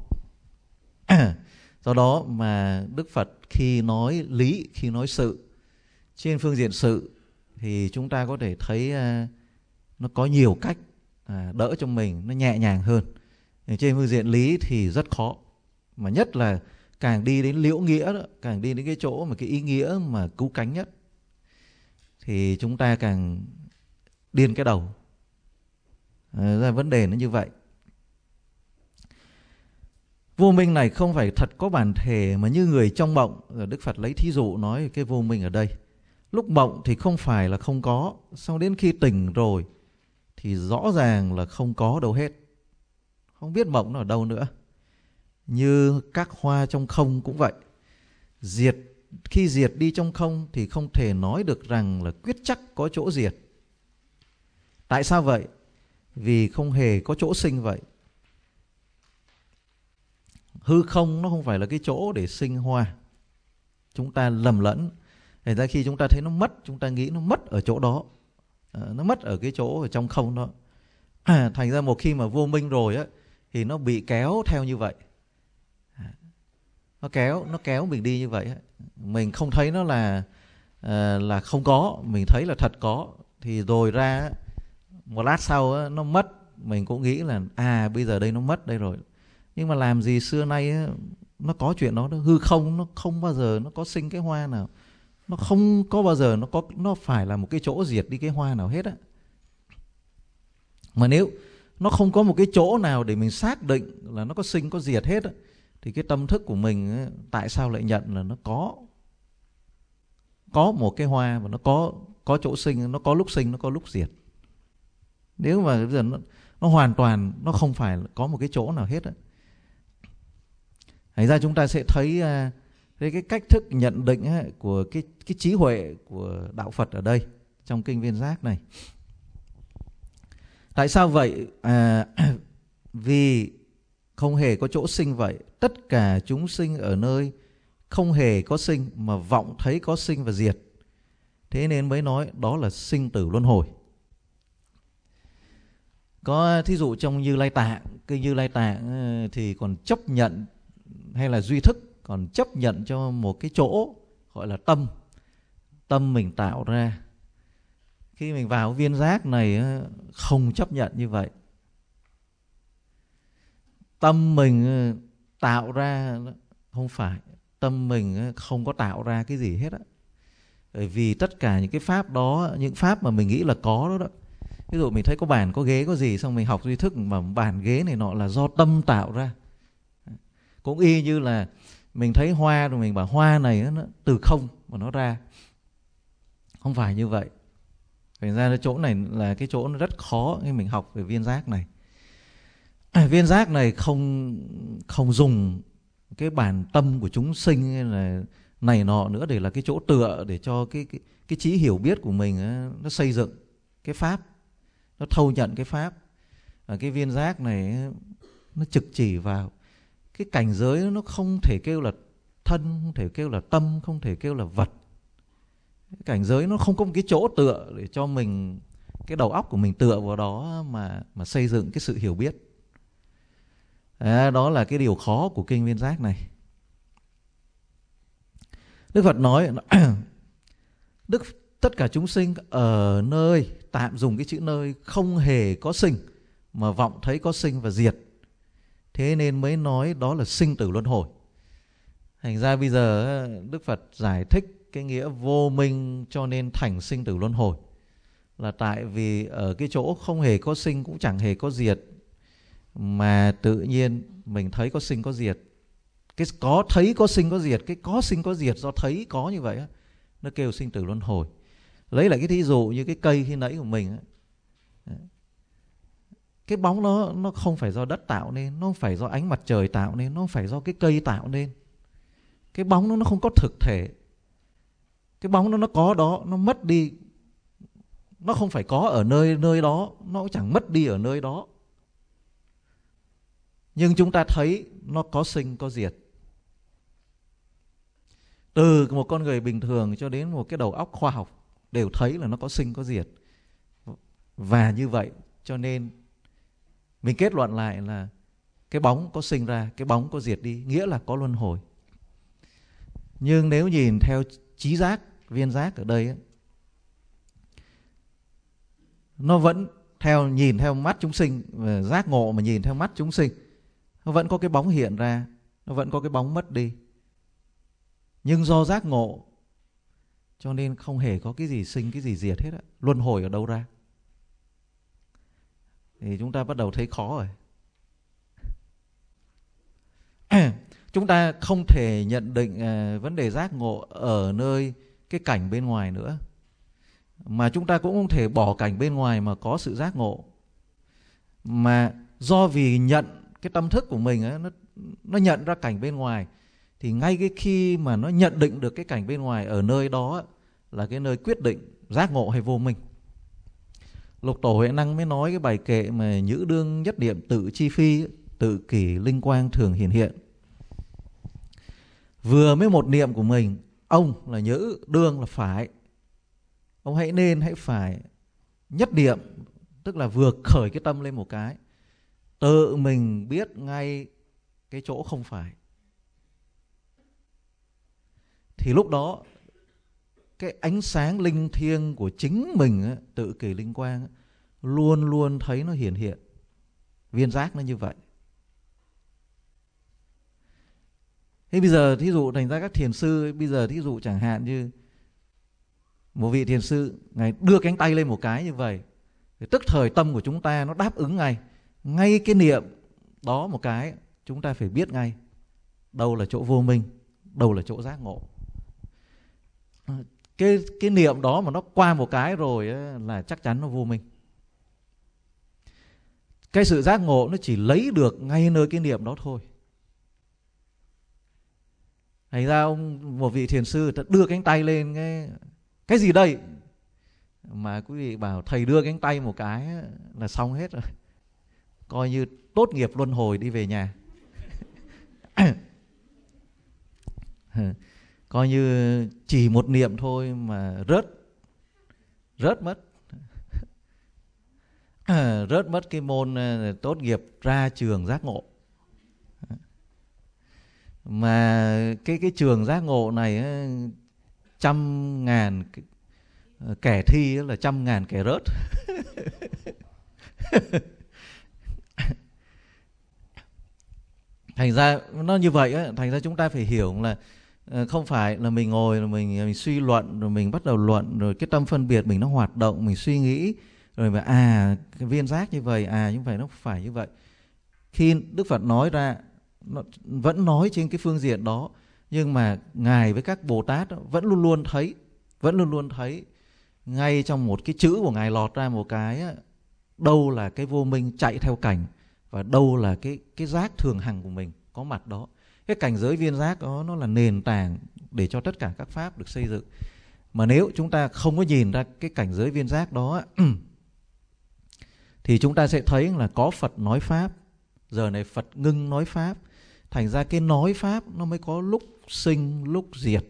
Do đó mà Đức Phật khi nói lý, khi nói sự, trên phương diện sự thì chúng ta có thể thấy uh, nó có nhiều cách uh, đỡ cho mình, nó nhẹ nhàng hơn. Trên phương diện lý thì rất khó. Mà nhất là càng đi đến liễu nghĩa đó, càng đi đến cái chỗ mà cái ý nghĩa mà cứu cánh nhất, thì chúng ta càng điên cái đầu. À, ra vấn đề nó như vậy. Vô minh này không phải thật có bản thể mà như người trong mộng. Rồi Đức Phật lấy thí dụ nói cái vô minh ở đây. Lúc mộng thì không phải là không có, sau đến khi tỉnh rồi thì rõ ràng là không có đâu hết. Không biết mộng nó ở đâu nữa. Như các hoa trong không cũng vậy. Diệt, khi diệt đi trong không thì không thể nói được rằng là quyết chắc có chỗ diệt. Tại sao vậy? Vì không hề có chỗ sinh vậy. Hư không nó không phải là cái chỗ để sinh hoa. Chúng ta lầm lẫn. Thành ra khi chúng ta thấy nó mất, chúng ta nghĩ nó mất ở chỗ đó. À, nó mất ở cái chỗ ở trong không đó. À, thành ra một khi mà vô minh rồi á, thì nó bị kéo theo như vậy. À, nó kéo, nó kéo mình đi như vậy á. Mình không thấy nó là à, là không có, mình thấy là thật có. Thì rồi ra một lát sau á, nó mất, mình cũng nghĩ là à bây giờ đây nó mất đây rồi. Nhưng mà làm gì xưa nay á, nó có chuyện đó, nó hư không, nó không bao giờ nó có sinh cái hoa nào. Nó không có bao giờ nó có nó phải là một cái chỗ diệt đi cái hoa nào hết á. Mà nếu nó không có một cái chỗ nào để mình xác định là nó có sinh có diệt hết á, thì cái tâm thức của mình á, tại sao lại nhận là nó có có một cái hoa và nó có có chỗ sinh, nó có lúc sinh, nó có lúc diệt. Nếu mà bây giờ nó, nó hoàn toàn nó không phải có một cái chỗ nào hết á. Thành ra chúng ta sẽ thấy uh, cái cách thức nhận định uh, của cái, cái trí huệ của Đạo Phật ở đây, trong Kinh Viên Giác này. Tại sao vậy? À, vì không hề có chỗ sinh vậy. Tất cả chúng sinh ở nơi không hề có sinh mà vọng thấy có sinh và diệt. Thế nên mới nói đó là sinh tử luân hồi. Có thí dụ trong Như Lai Tạng, cái Như Lai Tạng thì còn chấp nhận, hay là duy thức còn chấp nhận cho một cái chỗ gọi là tâm. Tâm mình tạo ra. Khi mình vào viên giác này không chấp nhận như vậy. Tâm mình tạo ra không phải. Tâm mình không có tạo ra cái gì hết á. Bởi vì tất cả những cái pháp đó, những pháp mà mình nghĩ là có đó đó. Ví dụ mình thấy có bàn, có ghế, có gì, xong mình học duy thức mà bàn ghế này nọ là do tâm tạo ra. Cũng y như là mình thấy hoa rồi mình bảo hoa này nó từ không mà nó ra. Không phải như vậy. Thành ra cái chỗ này là cái chỗ nó rất khó khi mình học về viên giác này. À, viên giác này không không dùng cái bản tâm của chúng sinh hay là này nọ nữa, để là cái chỗ tựa để cho cái cái cái trí hiểu biết của mình ấy, nó xây dựng cái pháp, nó thâu nhận cái pháp. Và cái viên giác này nó trực chỉ vào cái cảnh giới, nó không thể kêu là thân, không thể kêu là tâm, không thể kêu là vật. Cái cảnh giới nó không có một cái chỗ tựa để cho mình, cái đầu óc của mình tựa vào đó mà mà xây dựng cái sự hiểu biết. À, đó là cái điều khó của kinh viên giác này. Đức Phật nói Đức tất cả chúng sinh ở nơi, tạm dùng cái chữ nơi, không hề có sinh, mà vọng thấy có sinh và diệt. Thế nên mới nói đó là sinh tử luân hồi. Thành ra bây giờ Đức Phật giải thích cái nghĩa vô minh cho nên thành sinh tử luân hồi, là tại vì ở cái chỗ không hề có sinh cũng chẳng hề có diệt, mà tự nhiên mình thấy có sinh có diệt. Cái có thấy có sinh có diệt, cái có sinh có diệt do thấy có như vậy, nó kêu sinh tử luân hồi. Lấy lại cái thí dụ như cái cây khi nãy của mình, cái bóng nó nó không phải do đất tạo nên, nó không phải do ánh mặt trời tạo nên, nó không phải do cái cây tạo nên. Cái bóng nó nó không có thực thể. Cái bóng nó nó có đó, nó mất đi, nó không phải có ở nơi nơi đó, nó cũng chẳng mất đi ở nơi đó. Nhưng chúng ta thấy nó có sinh có diệt. Từ một con người bình thường cho đến một cái đầu óc khoa học đều thấy là nó có sinh có diệt. Và như vậy cho nên mình kết luận lại là cái bóng có sinh ra, cái bóng có diệt đi, nghĩa là có luân hồi. Nhưng nếu nhìn theo trí giác, viên giác ở đây ấy, nó vẫn theo nhìn theo mắt chúng sinh, giác ngộ mà nhìn theo mắt chúng sinh, nó vẫn có cái bóng hiện ra, nó vẫn có cái bóng mất đi. Nhưng do giác ngộ cho nên không hề có cái gì sinh, cái gì diệt hết á. Luân hồi ở đâu ra? Thì chúng ta bắt đầu thấy khó rồi. Chúng ta không thể nhận định uh, vấn đề giác ngộ ở nơi cái cảnh bên ngoài nữa. Mà chúng ta cũng không thể bỏ cảnh bên ngoài mà có sự giác ngộ. Mà do vì nhận cái tâm thức của mình ấy, nó, nó nhận ra cảnh bên ngoài, thì ngay cái khi mà nó nhận định được cái cảnh bên ngoài, ở nơi đó là cái nơi quyết định giác ngộ hay vô minh. Lục Tổ Huệ Năng mới nói cái bài kệ mà nhữ đương nhất niệm tự chi phi, tự kỷ linh quang thường hiện hiện. Vừa mới một niệm của mình, ông là nhữ, đương là phải. Ông hãy nên, hãy phải nhất niệm, tức là vừa khởi cái tâm lên một cái, tự mình biết ngay cái chỗ không phải. Thì lúc đó cái ánh sáng linh thiêng của chính mình, tự kỷ linh quang, luôn luôn thấy nó hiện hiện. Viên giác nó như vậy. Thế bây giờ thí dụ thành ra các thiền sư, bây giờ thí dụ chẳng hạn như một vị thiền sư, ngài đưa cánh tay lên một cái như vậy, thì tức thời tâm của chúng ta nó đáp ứng ngay. Ngay cái niệm đó một cái, chúng ta phải biết ngay đâu là chỗ vô minh, đâu là chỗ giác ngộ. Cái, cái niệm đó mà nó qua một cái rồi ấy, là chắc chắn nó vô minh. Cái sự giác ngộ nó chỉ lấy được ngay nơi cái niệm đó thôi. Thành ra ông, một vị thiền sư đưa cánh tay lên, cái, cái gì đây? Mà quý vị bảo thầy đưa cánh tay một cái là xong hết rồi. Coi như tốt nghiệp luân hồi đi về nhà. Coi như chỉ một niệm thôi mà rớt Rớt mất Rớt mất cái môn tốt nghiệp ra trường giác ngộ. Mà cái, cái trường giác ngộ này trăm ngàn kẻ thi là trăm ngàn kẻ rớt. Thành ra nó như vậy á, thành ra chúng ta phải hiểu là không phải là mình ngồi rồi mình, mình suy luận, rồi mình bắt đầu luận, rồi cái tâm phân biệt mình nó hoạt động, mình suy nghĩ, rồi mà à cái viên giác như vậy, à như vậy nó phải như vậy. Khi Đức Phật nói ra, nó vẫn nói trên cái phương diện đó, nhưng mà Ngài với các Bồ Tát vẫn luôn luôn thấy, vẫn luôn luôn thấy ngay trong một cái chữ của Ngài lọt ra một cái, đâu là cái vô minh chạy theo cảnh và đâu là cái, cái giác thường hằng của mình có mặt đó. Cái cảnh giới viên giác đó nó là nền tảng để cho tất cả các pháp được xây dựng. Mà nếu chúng ta không có nhìn ra cái cảnh giới viên giác đó thì chúng ta sẽ thấy là có Phật nói pháp, giờ này Phật ngưng nói pháp, thành ra cái nói pháp nó mới có lúc sinh lúc diệt.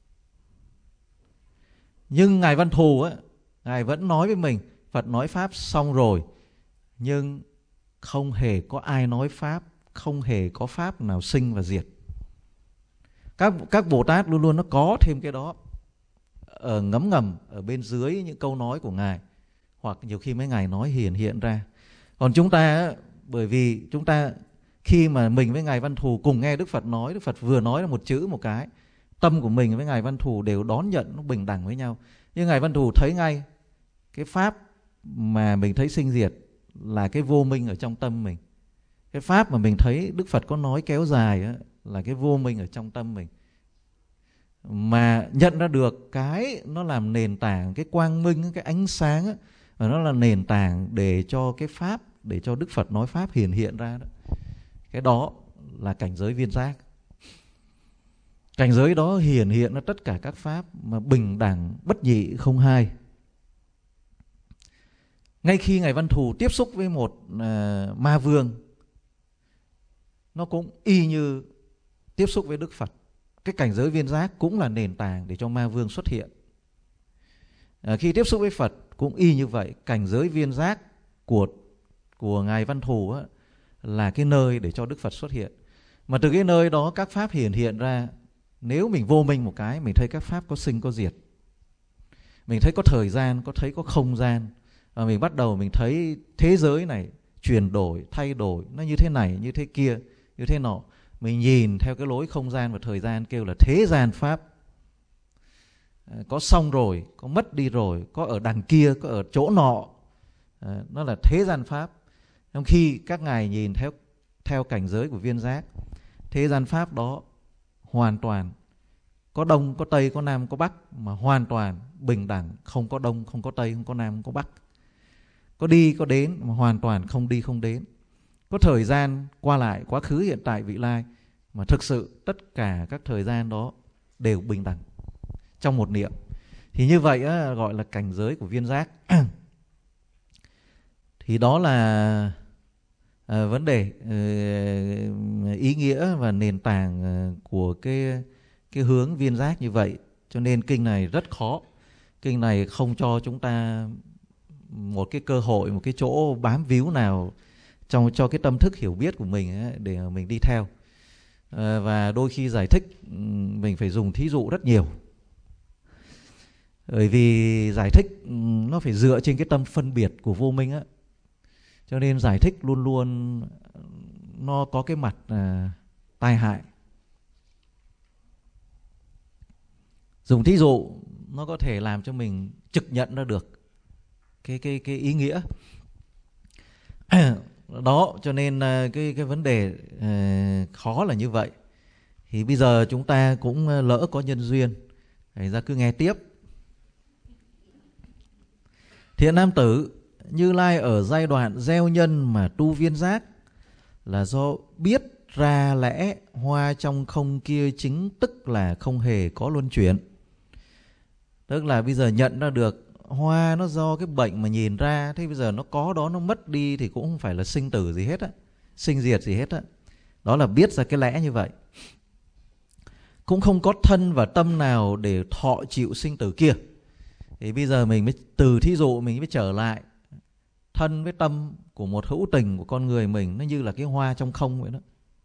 Nhưng Ngài Văn Thù á, Ngài vẫn nói với mình Phật nói pháp xong rồi, nhưng không hề có ai nói pháp, không hề có pháp nào sinh và diệt. Các, các Bồ Tát luôn luôn nó có thêm cái đó ở ngấm ngầm ở bên dưới những câu nói của Ngài, hoặc nhiều khi mấy Ngài nói hiển hiện ra. Còn chúng ta, bởi vì chúng ta khi mà mình với Ngài Văn Thù cùng nghe Đức Phật nói, Đức Phật vừa nói là một chữ một cái, tâm của mình với Ngài Văn Thù đều đón nhận, nó bình đẳng với nhau. Nhưng Ngài Văn Thù thấy ngay cái pháp mà mình thấy sinh diệt là cái vô minh ở trong tâm mình. Cái pháp mà mình thấy Đức Phật có nói kéo dài á, là cái vô minh ở trong tâm mình. Mà nhận ra được cái nó làm nền tảng, cái quang minh, cái ánh sáng á, và nó là nền tảng để cho cái pháp, để cho Đức Phật nói pháp hiển hiện ra đó. Cái đó là cảnh giới viên giác. Cảnh giới đó hiển hiện ra tất cả các pháp mà bình đẳng, bất nhị, không hai. Ngay khi Ngài Văn Thù tiếp xúc với một uh, ma vương, nó cũng y như tiếp xúc với Đức Phật. Cái cảnh giới viên giác cũng là nền tảng để cho ma vương xuất hiện. À, khi tiếp xúc với Phật cũng y như vậy. Cảnh giới viên giác của, của Ngài Văn Thù á, là cái nơi để cho Đức Phật xuất hiện. Mà từ cái nơi đó các pháp hiển hiện ra. Nếu mình vô minh một cái, mình thấy các pháp có sinh có diệt. Mình thấy có thời gian, có thấy có không gian. Và mình bắt đầu mình thấy thế giới này chuyển đổi, thay đổi, nó như thế này, như thế kia, như thế nọ. Mình nhìn theo cái lối không gian và thời gian kêu là thế gian pháp. À, có xong rồi, có mất đi rồi, có ở đằng kia, có ở chỗ nọ. À, nó là thế gian pháp. Trong khi các ngài nhìn theo, theo cảnh giới của viên giác, thế gian pháp đó hoàn toàn có đông, có tây, có nam, có bắc, mà hoàn toàn bình đẳng, không có đông, không có tây, không có nam, không có bắc. Có đi, có đến, mà hoàn toàn không đi, không đến. Có thời gian qua lại, quá khứ, hiện tại, vị lai, mà thực sự tất cả các thời gian đó đều bình đẳng trong một niệm. Thì như vậy á, gọi là cảnh giới của viên giác. Thì đó là à, vấn đề à, ý nghĩa và nền tảng à, của cái, cái hướng viên giác như vậy. Cho nên kinh này rất khó. Kinh này không cho chúng ta một cái cơ hội, một cái chỗ bám víu nào trong cho cái tâm thức hiểu biết của mình ấy, để mình đi theo. À, và đôi khi giải thích mình phải dùng thí dụ rất nhiều. Bởi vì giải thích nó phải dựa trên cái tâm phân biệt của vô minh á. Cho nên giải thích luôn luôn nó có cái mặt à, tai hại. Dùng thí dụ nó có thể làm cho mình trực nhận ra được cái, cái, cái ý nghĩa. Đó, cho nên cái, cái vấn đề uh, khó là như vậy. Thì bây giờ chúng ta cũng lỡ có nhân duyên, thành ra cứ nghe tiếp. Thiện nam tử, Như Lai ở giai đoạn gieo nhân mà tu viên giác là do biết ra lẽ hoa trong không kia chính tức là không hề có luân chuyển. Tức là bây giờ nhận ra được hoa nó do cái bệnh mà nhìn ra, thế bây giờ nó có đó, nó mất đi thì cũng không phải là sinh tử gì hết á, sinh diệt gì hết á. Đó là biết ra cái lẽ như vậy. Cũng không có thân và tâm nào để thọ chịu sinh tử kia. Thì bây giờ mình mới từ thí dụ mình mới trở lại thân với tâm của một hữu tình của con người mình, nó như là cái hoa trong không vậy đó.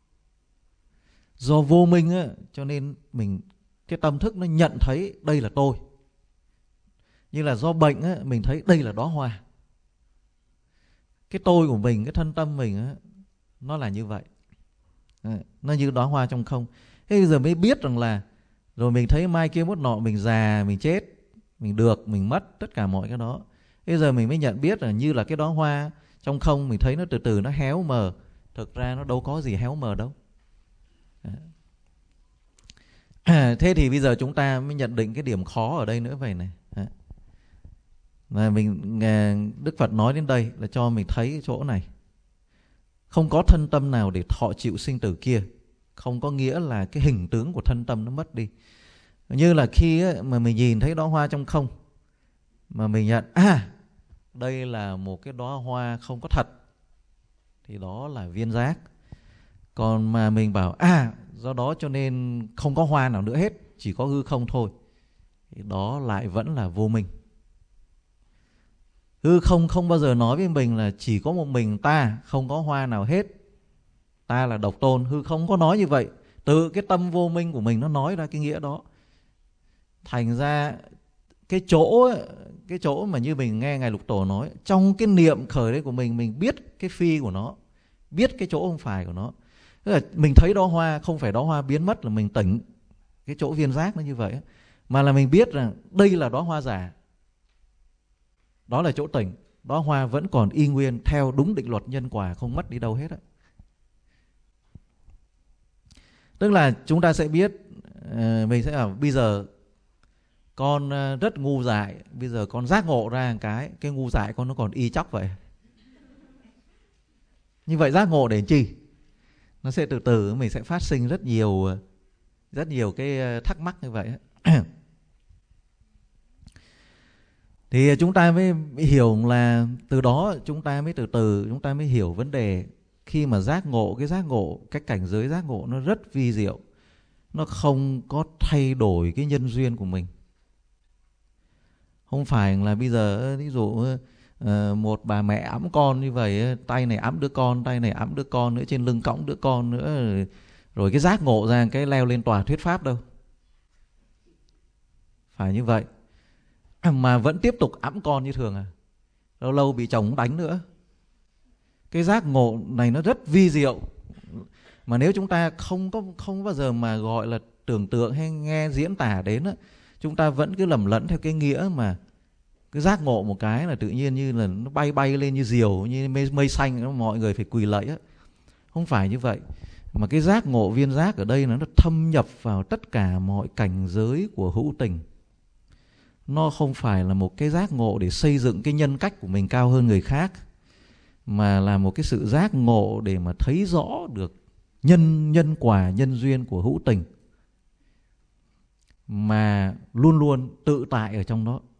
Do vô minh á, cho nên mình cái tâm thức nó nhận thấy đây là tôi. Như là do bệnh á, mình thấy đây là đóa hoa. Cái tôi của mình, cái thân tâm mình á, nó là như vậy. Nó như đóa hoa trong không. Thế bây giờ mới biết rằng là rồi mình thấy mai kia mốt nọ mình già, mình chết, mình được, mình mất, tất cả mọi cái đó. Bây giờ mình mới nhận biết là như là cái đóa hoa trong không, mình thấy nó từ từ nó héo mờ. Thực ra nó đâu có gì héo mờ đâu. À, thế thì bây giờ chúng ta mới nhận định cái điểm khó ở đây nữa vậy này. Mà mình Đức Phật nói đến đây là cho mình thấy cái chỗ này. Không có thân tâm nào để thọ chịu sinh tử kia. không có nghĩa là cái hình tướng của thân tâm nó mất đi. Như là khi ấy, mà mình nhìn thấy đóa hoa trong không, mà mình nhận à đây là một cái đóa hoa không có thật, thì đó là viên giác. Còn mà mình bảo à do đó cho nên không có hoa nào nữa hết, chỉ có hư không thôi, thì đó lại vẫn là vô minh. Hư không không bao giờ nói với mình là chỉ có một mình ta, không có hoa nào hết, ta là độc tôn. Hư không có nói như vậy, tự cái tâm vô minh của mình nó nói ra cái nghĩa đó. Thành ra cái chỗ cái chỗ mà như mình nghe Ngài Lục Tổ nói, trong cái niệm khởi đấy của mình, mình biết cái phi của nó, biết cái chỗ không phải của nó. Tức là mình thấy đóa hoa, không phải đóa hoa biến mất là mình tỉnh. Cái chỗ viên giác nó như vậy, mà là mình biết rằng đây là đóa hoa giả. Đó là chỗ tỉnh. Đóa hoa vẫn còn y nguyên theo đúng định luật nhân quả, không mất đi đâu hết á. Tức là chúng ta sẽ biết, mình sẽ bảo bây giờ con rất ngu dại, bây giờ con giác ngộ ra một cái, cái ngu dại con nó còn y chóc vậy. Như vậy giác ngộ để chi? Nó sẽ từ từ mình sẽ phát sinh rất nhiều rất nhiều cái thắc mắc như vậy. Thì chúng ta mới hiểu là từ đó chúng ta mới từ từ chúng ta mới hiểu vấn đề. Khi mà giác ngộ, cái giác ngộ, cái cảnh giới giác ngộ nó rất vi diệu, nó không có thay đổi cái nhân duyên của mình. Không phải là bây giờ ví dụ một bà mẹ ẵm con như vậy, tay này ẵm đứa con, tay này ẵm đứa con nữa, trên lưng cõng đứa con nữa, rồi cái giác ngộ ra cái leo lên tòa thuyết pháp đâu. Phải như vậy. Mà vẫn tiếp tục ẵm con như thường à. Lâu lâu bị chồng đánh nữa. Cái giác ngộ này nó rất vi diệu. Mà nếu chúng ta không có không bao giờ mà gọi là tưởng tượng hay nghe diễn tả đến á, chúng ta vẫn cứ lầm lẫn theo cái nghĩa mà cái giác ngộ một cái là tự nhiên như là nó bay bay lên như diều, như mây, mây xanh, mọi người phải quỳ lạy á. Không phải như vậy. Mà cái giác ngộ viên giác ở đây nó thâm nhập vào tất cả mọi cảnh giới của hữu tình. Nó không phải là một cái giác ngộ để xây dựng cái nhân cách của mình cao hơn người khác, mà là một cái sự giác ngộ để mà thấy rõ được nhân nhân quả, nhân duyên của hữu tình, mà luôn luôn tự tại ở trong đó.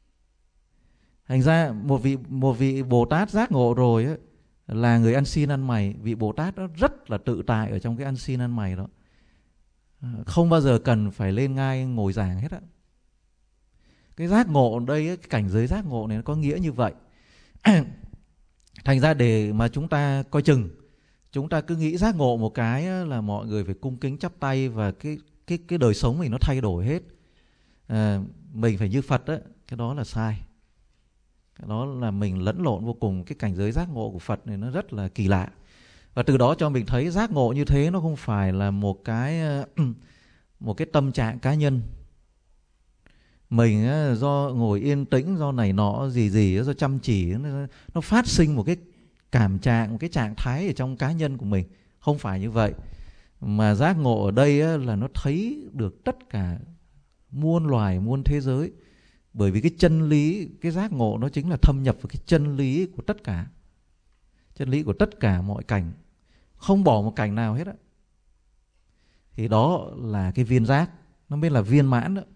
Thành ra một vị một vị Bồ Tát giác ngộ rồi ấy, là người ăn xin ăn mày. Vị Bồ Tát đó rất là tự tại ở trong cái ăn xin ăn mày đó, không bao giờ cần phải lên ngai ngồi giảng hết á. Cái giác ngộ ở đây, cái cảnh giới giác ngộ này nó có nghĩa như vậy. Thành ra để mà chúng ta coi chừng, chúng ta cứ nghĩ giác ngộ một cái là mọi người phải cung kính chắp tay và cái cái cái đời sống mình nó thay đổi hết. À, mình phải như Phật đó, cái đó là sai. Cái đó là mình lẫn lộn vô cùng. Cái cảnh giới giác ngộ của Phật này nó rất là kỳ lạ. Và từ đó cho mình thấy giác ngộ như thế nó không phải là một cái một cái tâm trạng cá nhân. Mình do ngồi yên tĩnh, do này nọ gì gì, do chăm chỉ, nó phát sinh một cái cảm trạng, một cái trạng thái ở trong cá nhân của mình. Không phải như vậy. Mà giác ngộ ở đây là nó thấy được tất cả muôn loài, muôn thế giới. Bởi vì cái chân lý, cái giác ngộ nó chính là thâm nhập vào cái chân lý của tất cả. Chân lý của tất cả mọi cảnh, không bỏ một cảnh nào hết á. Thì đó là cái viên giác, nó mới là viên mãn đó.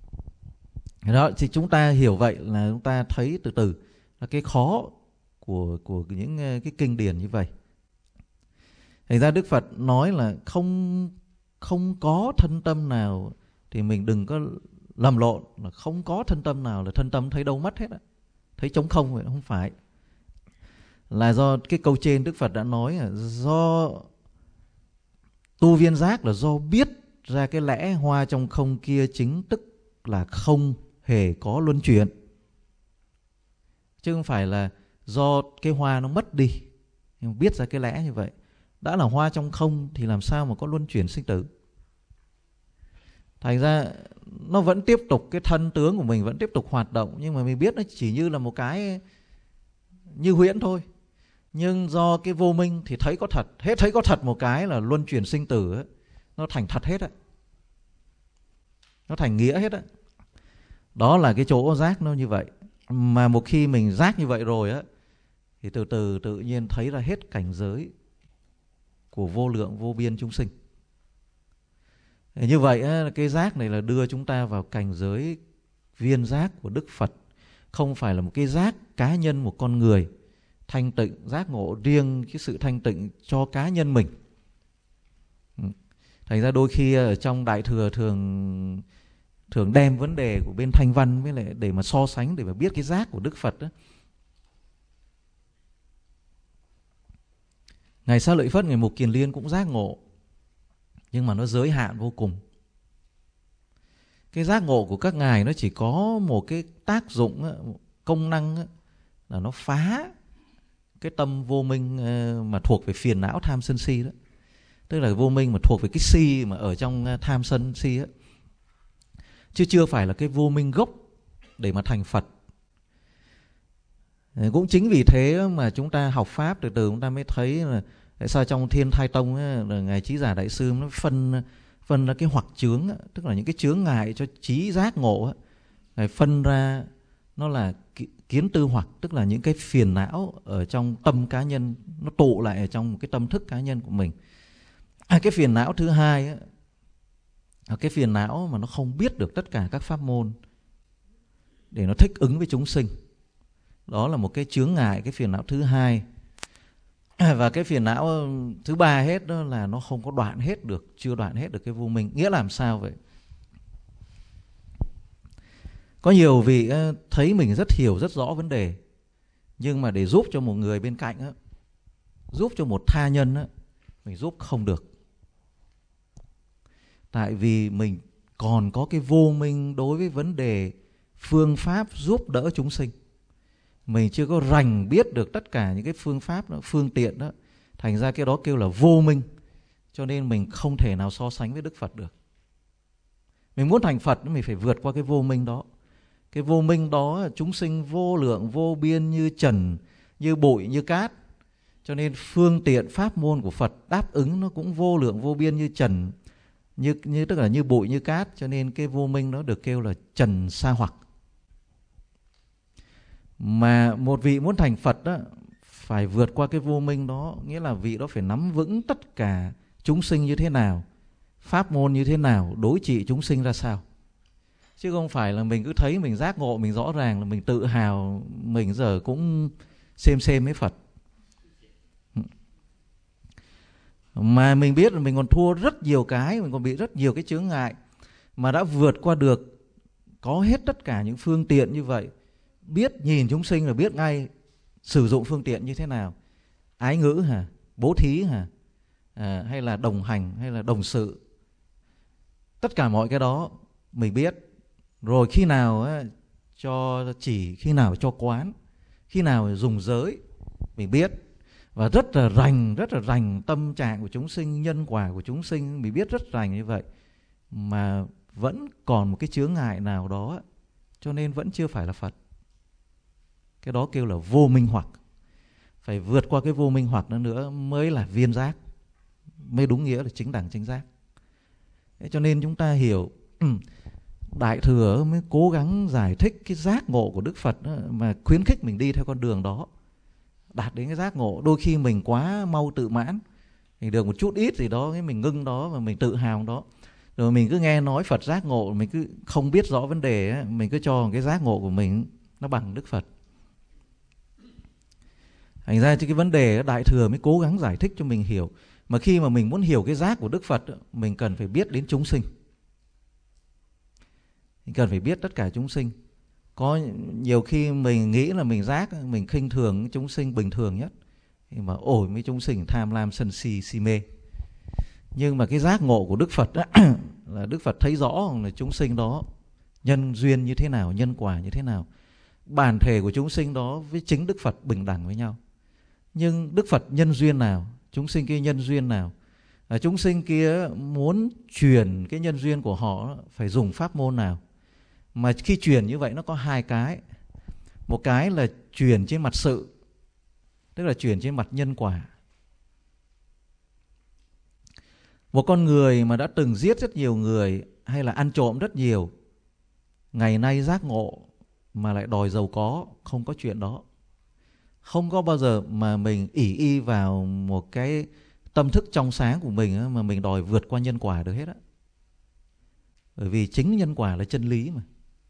Đó, thì chúng ta hiểu vậy là chúng ta thấy từ từ là cái khó của, của những cái kinh điển như vậy. Thành ra Đức Phật nói là không, không có thân tâm nào thì mình đừng có lầm lộn, là không có thân tâm nào là thân tâm thấy đâu mất hết á. Thấy trống không vậy, không phải. Là do cái câu trên Đức Phật đã nói là do tu viên giác là do biết ra cái lẽ hoa trong không kia chính tức là không hề có luân chuyển. Chứ không phải là do cái hoa nó mất đi. Nhưng biết ra cái lẽ như vậy. Đã là hoa trong không thì làm sao mà có luân chuyển sinh tử. Thành ra nó vẫn tiếp tục, cái thân tướng của mình vẫn tiếp tục hoạt động. Nhưng mà mình biết nó chỉ như là một cái như huyễn thôi. Nhưng do cái vô minh thì thấy có thật. Hết thấy có thật một cái là luân chuyển sinh tử ấy, nó thành thật hết á. Nó thành nghĩa hết á. Đó là cái chỗ giác nó như vậy. Mà một khi mình giác như vậy rồi á, thì từ từ tự nhiên thấy ra hết cảnh giới của vô lượng vô biên chúng sinh. Như vậy cái giác này là đưa chúng ta vào cảnh giới viên giác của Đức Phật, không phải là một cái giác cá nhân một con người thanh tịnh, giác ngộ riêng cái sự thanh tịnh cho cá nhân mình. Thành ra đôi khi ở trong Đại Thừa thường thường đem vấn đề của bên Thanh Văn với lại để mà so sánh, để mà biết cái giác của Đức Phật đó. Ngài Xá Lợi Phất, Ngài Mục Kiền Liên cũng giác ngộ, nhưng mà nó giới hạn vô cùng. Cái giác ngộ của các ngài nó chỉ có một cái tác dụng, công năng là nó phá cái tâm vô minh mà thuộc về phiền não tham sân si đó. Tức là vô minh mà thuộc về cái si mà ở trong tham sân si á, chứ chưa phải là cái vô minh gốc để mà thành Phật. Cũng chính vì thế mà chúng ta học Pháp từ từ chúng ta mới thấy là tại sao trong Thiên Thai Tông ấy, là Ngài Trí Giả Đại Sư nó phân phân ra cái hoặc chướng, tức là những cái chướng ngại cho trí giác ngộ ấy. Ngài phân ra nó là kiến tư hoặc, tức là những cái phiền não ở trong tâm cá nhân, nó tụ lại ở trong một cái tâm thức cá nhân của mình. À, cái phiền não thứ hai ấy, là cái phiền não mà nó không biết được tất cả các pháp môn để nó thích ứng với chúng sinh. Đó là một cái chướng ngại, cái phiền não thứ hai. Và cái phiền não thứ ba hết đó là nó không có đoạn hết được, chưa đoạn hết được cái vô minh. Nghĩa làm sao vậy? Có nhiều vị thấy mình rất hiểu, rất rõ vấn đề, nhưng mà để giúp cho một người bên cạnh, giúp cho một tha nhân, mình giúp không được. Tại vì mình còn có cái vô minh đối với vấn đề phương pháp giúp đỡ chúng sinh. Mình chưa có rành biết được tất cả những cái phương pháp đó, phương tiện đó. Thành ra cái đó kêu là vô minh. Cho nên mình không thể nào so sánh với Đức Phật được. Mình muốn thành Phật mình phải vượt qua cái vô minh đó. Cái vô minh đó chúng sinh vô lượng vô biên như trần, như bụi, như cát. Cho nên phương tiện pháp môn của Phật đáp ứng nó cũng vô lượng vô biên như trần, như, như tức là như bụi, như cát. Cho nên cái vô minh đó được kêu là trần sa hoặc. Mà một vị muốn thành Phật đó, phải vượt qua cái vô minh đó. Nghĩa là vị đó phải nắm vững tất cả chúng sinh như thế nào, pháp môn như thế nào, đối trị chúng sinh ra sao. Chứ không phải là mình cứ thấy mình giác ngộ, mình rõ ràng là mình tự hào, mình giờ cũng xem xem với Phật. Mà mình biết là mình còn thua rất nhiều cái, mình còn bị rất nhiều cái chướng ngại. Mà đã vượt qua được, có hết tất cả những phương tiện như vậy, biết nhìn chúng sinh là biết ngay sử dụng phương tiện như thế nào. Ái ngữ hả? Bố thí hả? À, hay là đồng hành, hay là đồng sự. Tất cả mọi cái đó mình biết. Rồi khi nào á, cho chỉ, khi nào cho quán, khi nào dùng giới, mình biết. Và rất là rành, rất là rành tâm trạng của chúng sinh, nhân quả của chúng sinh, mình biết rất rành như vậy. Mà vẫn còn một cái chướng ngại nào đó, cho nên vẫn chưa phải là Phật. Cái đó kêu là vô minh hoặc. Phải vượt qua cái vô minh hoặc nữa nữa mới là viên giác, mới đúng nghĩa là chính đẳng chính giác. Thế cho nên chúng ta hiểu Đại Thừa mới cố gắng giải thích cái giác ngộ của Đức Phật đó, mà khuyến khích mình đi theo con đường đó, đạt đến cái giác ngộ. Đôi khi mình quá mau tự mãn, mình được một chút ít gì đó, mình ngưng đó và mình tự hào đó. Rồi mình cứ nghe nói Phật giác ngộ, mình cứ không biết rõ vấn đề ấy, mình cứ cho cái giác ngộ của mình nó bằng Đức Phật. Thành ra cái vấn đề Đại Thừa mới cố gắng giải thích cho mình hiểu. Mà khi mà mình muốn hiểu cái giác của Đức Phật, mình cần phải biết đến chúng sinh. Mình cần phải biết tất cả chúng sinh. Có nhiều khi mình nghĩ là mình giác, mình khinh thường chúng sinh bình thường nhất. Nhưng mà ôi mấy chúng sinh tham lam sân si si mê. Nhưng mà cái giác ngộ của Đức Phật là Đức Phật thấy rõ là chúng sinh đó nhân duyên như thế nào, nhân quả như thế nào. Bản thể của chúng sinh đó với chính Đức Phật bình đẳng với nhau. Nhưng Đức Phật nhân duyên nào, chúng sinh kia nhân duyên nào. À, chúng sinh kia muốn truyền cái nhân duyên của họ phải dùng pháp môn nào. Mà khi truyền như vậy nó có hai cái. Một cái là truyền trên mặt sự, tức là truyền trên mặt nhân quả. Một con người mà đã từng giết rất nhiều người hay là ăn trộm rất nhiều, ngày nay giác ngộ mà lại đòi giàu có, không có chuyện đó. Không có bao giờ mà mình ỷ y vào một cái tâm thức trong sáng của mình mà mình đòi vượt qua nhân quả được hết á. Bởi vì chính nhân quả là chân lý mà.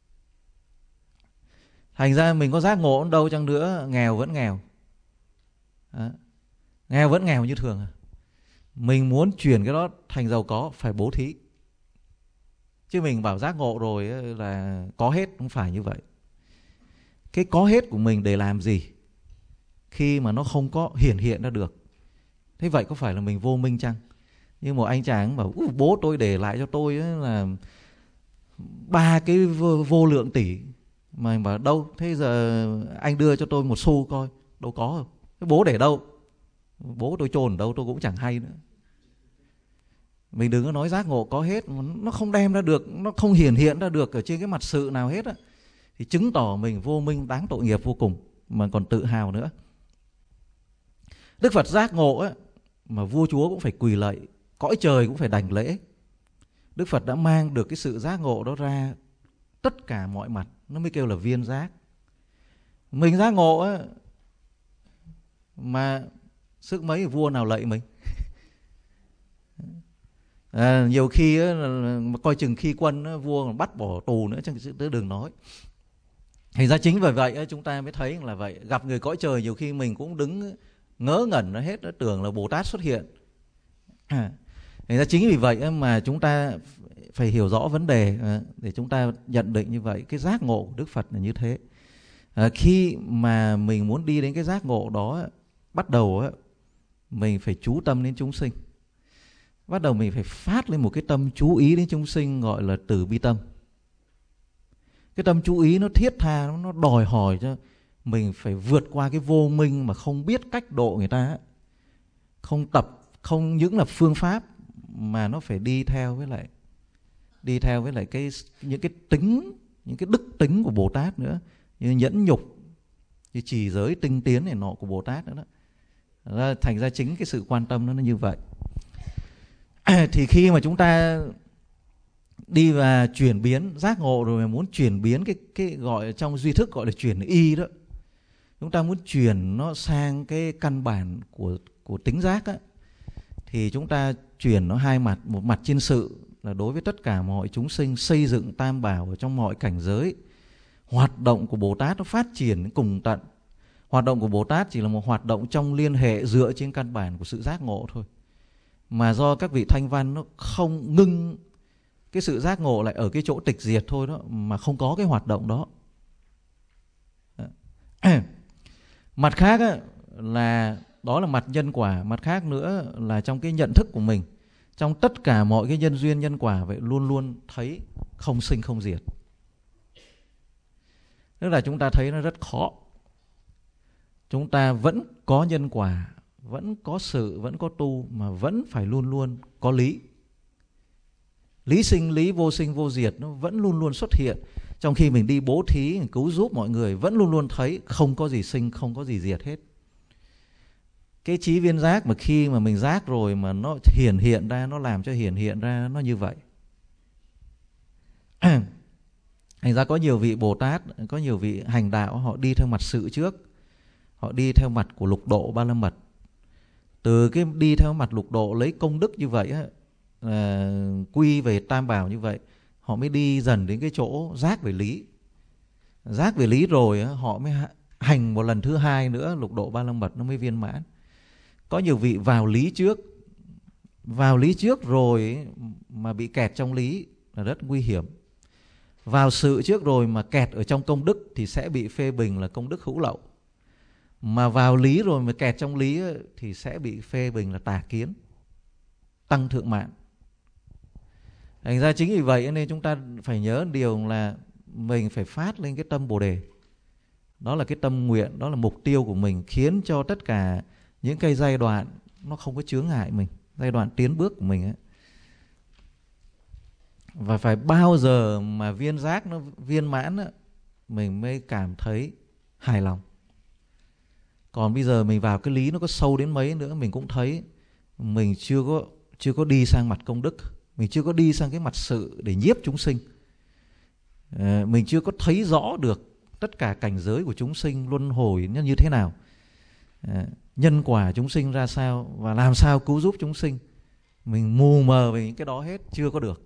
Thành ra mình có giác ngộ đâu chăng nữa, nghèo vẫn nghèo. Đó. Nghèo vẫn nghèo như thường à. Mình muốn chuyển cái đó thành giàu có phải bố thí. Chứ mình bảo giác ngộ rồi là có hết, không phải như vậy. Cái có hết của mình để làm gì khi mà nó không có hiển hiện ra được? Thế vậy có phải là mình vô minh chăng? Như một anh chàng bảo bố tôi để lại cho tôi là ba cái vô, vô lượng tỷ. Mà anh bảo đâu? Thế giờ anh đưa cho tôi một xu coi. Đâu có không? Thế bố để đâu? Bố tôi chôn ở đâu tôi cũng chẳng hay nữa. Mình đừng có nói giác ngộ có hết, nó không đem ra được, nó không hiển hiện ra được ở trên cái mặt sự nào hết á, thì chứng tỏ mình vô minh đáng tội nghiệp vô cùng, mà còn tự hào nữa. Đức Phật giác ngộ á, mà vua chúa cũng phải quỳ lạy, cõi trời cũng phải đảnh lễ. Đức Phật đã mang được cái sự giác ngộ đó ra tất cả mọi mặt, nó mới kêu là viên giác. Mình giác ngộ á, mà sức mấy vua nào lạy mình. À, nhiều khi á, mà coi chừng khi quân á, vua còn bắt bỏ tù nữa, chứ đừng nói. Thành ra chính vì vậy á, chúng ta mới thấy là vậy. Gặp người cõi trời nhiều khi mình cũng đứng ngớ ngẩn nó hết, nó tưởng là Bồ Tát xuất hiện. À, thành ra chính vì vậy á, mà chúng ta phải hiểu rõ vấn đề à, để chúng ta nhận định như vậy. Cái giác ngộ của Đức Phật là như thế. À, khi mà mình muốn đi đến cái giác ngộ đó á, bắt đầu á, mình phải chú tâm đến chúng sinh. Bắt đầu mình phải phát lên một cái tâm chú ý đến chúng sinh, gọi là từ bi tâm. Cái tâm chú ý nó thiết tha, nó đòi hỏi cho mình phải vượt qua cái vô minh mà không biết cách độ người ta. Không tập, không những là phương pháp, mà nó phải đi theo với lại đi theo với lại cái những cái tính, những cái đức tính của Bồ Tát nữa, như nhẫn nhục, như trì giới tinh tiến này nọ của Bồ Tát nữa đó. Thành ra chính cái sự quan tâm nó như vậy. Thì khi mà chúng ta đi và chuyển biến giác ngộ rồi, mà muốn chuyển biến cái cái gọi trong duy thức gọi là chuyển y đó, chúng ta muốn chuyển nó sang cái căn bản của của tính giác á, thì chúng ta chuyển nó hai mặt. Một mặt trên sự là đối với tất cả mọi chúng sinh, xây dựng tam bảo ở trong mọi cảnh giới. Hoạt động của Bồ Tát nó phát triển cùng tận. Hoạt động của Bồ Tát chỉ là một hoạt động trong liên hệ dựa trên căn bản của sự giác ngộ thôi. Mà do các vị thanh văn nó không ngưng cái sự giác ngộ lại ở cái chỗ tịch diệt thôi đó, mà không có cái hoạt động đó. Mặt khác á, là đó là mặt nhân quả. Mặt khác nữa là trong cái nhận thức của mình, trong tất cả mọi cái nhân duyên nhân quả vậy, luôn luôn thấy không sinh không diệt. Tức là chúng ta thấy nó rất khó. Chúng ta vẫn có nhân quả, vẫn có sự, vẫn có tu, mà vẫn phải luôn luôn có lý. Lý sinh lý, vô sinh vô diệt, nó vẫn luôn luôn xuất hiện. Trong khi mình đi bố thí, mình cứu giúp mọi người, vẫn luôn luôn thấy không có gì sinh, không có gì diệt hết. Cái trí viên giác mà khi mà mình giác rồi mà nó hiển hiện ra, nó làm cho hiển hiện ra nó như vậy. Thành ra có nhiều vị Bồ Tát, có nhiều vị hành đạo, họ đi theo mặt sự trước. Họ đi theo mặt của lục độ ba la mật. Từ cái đi theo mặt lục độ lấy công đức như vậy á, à, quy về tam bảo như vậy, họ mới đi dần đến cái chỗ giác về lý. Giác về lý rồi á, họ mới hành một lần thứ hai nữa, lục độ ba la mật nó mới viên mãn. Có nhiều vị vào lý trước, vào lý trước rồi mà bị kẹt trong lý là rất nguy hiểm. Vào sự trước rồi mà kẹt ở trong công đức thì sẽ bị phê bình là công đức hữu lậu. Mà vào lý rồi mà kẹt trong lý thì sẽ bị phê bình là tà kiến, tăng thượng mạng. Thành ra chính vì vậy nên chúng ta phải nhớ điều là mình phải phát lên cái tâm Bồ Đề. Đó là cái tâm nguyện, đó là mục tiêu của mình, khiến cho tất cả những cái giai đoạn nó không có chướng ngại mình, giai đoạn tiến bước của mình ấy. Và phải bao giờ mà viên giác nó viên mãn ấy, mình mới cảm thấy hài lòng. Còn bây giờ mình vào cái lý nó có sâu đến mấy nữa, mình cũng thấy mình chưa có chưa có đi sang mặt công đức, mình chưa có đi sang cái mặt sự để nhiếp chúng sinh. À, mình chưa có thấy rõ được tất cả cảnh giới của chúng sinh, luân hồi như thế nào, à, nhân quả chúng sinh ra sao, và làm sao cứu giúp chúng sinh. Mình mù mờ về những cái đó hết, chưa có được.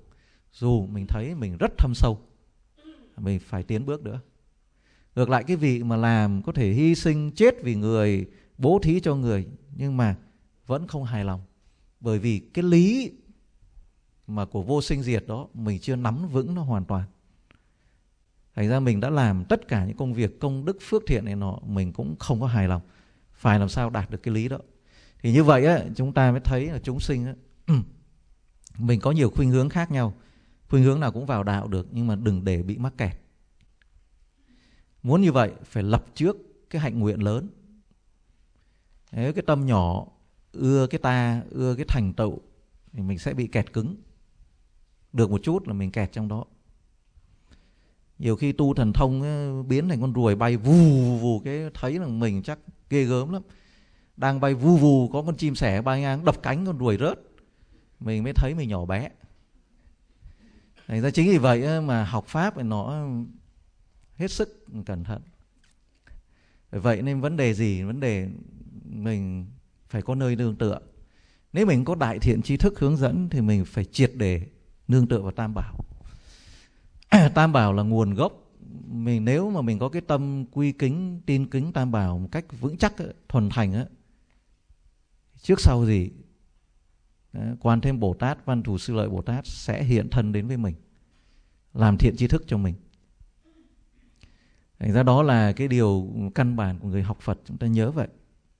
dù mình thấy mình rất thâm sâu, mình phải tiến bước nữa. Ngược lại cái vị mà làm có thể hy sinh chết vì người, bố thí cho người, nhưng mà vẫn không hài lòng, bởi vì cái lý mà của vô sinh diệt đó mình chưa nắm vững nó hoàn toàn. Thành ra mình đã làm tất cả những công việc công đức phước thiện này nọ, mình cũng không có hài lòng, phải làm sao đạt được cái lý đó. Thì như vậy á, chúng ta mới thấy là chúng sinh á, mình có nhiều khuynh hướng khác nhau, khuynh hướng nào cũng vào đạo được, nhưng mà đừng để bị mắc kẹt. Muốn như vậy phải lập trước cái hạnh nguyện lớn. Nếu cái tâm nhỏ ưa cái ta, ưa cái thành tựu thì mình sẽ bị kẹt cứng. Được một chút là mình kẹt trong đó. Nhiều khi tu thần thông biến thành con ruồi bay vù vù, vù cái thấy là mình chắc ghê gớm lắm. Đang bay vù vù có con chim sẻ bay ngang đập cánh con ruồi rớt, mình mới thấy mình nhỏ bé. Thành ra chính vì vậy mà học pháp thì nó hết sức cẩn thận. Bởi vậy nên vấn đề gì? Vấn đề mình phải có nơi nương tựa. Nếu mình có đại thiện tri thức hướng dẫn thì mình phải triệt để nương tựa vào Tam Bảo. Tam Bảo là nguồn gốc. Mình nếu mà mình có cái tâm quy kính, tin kính Tam Bảo một cách vững chắc, thuần thành á, trước sau gì Quan Thế Bồ Tát, Văn Thù Sư Lợi Bồ Tát sẽ hiện thân đến với mình, làm thiện tri thức cho mình. Thành ra đó là cái điều căn bản của người học Phật, chúng ta nhớ vậy.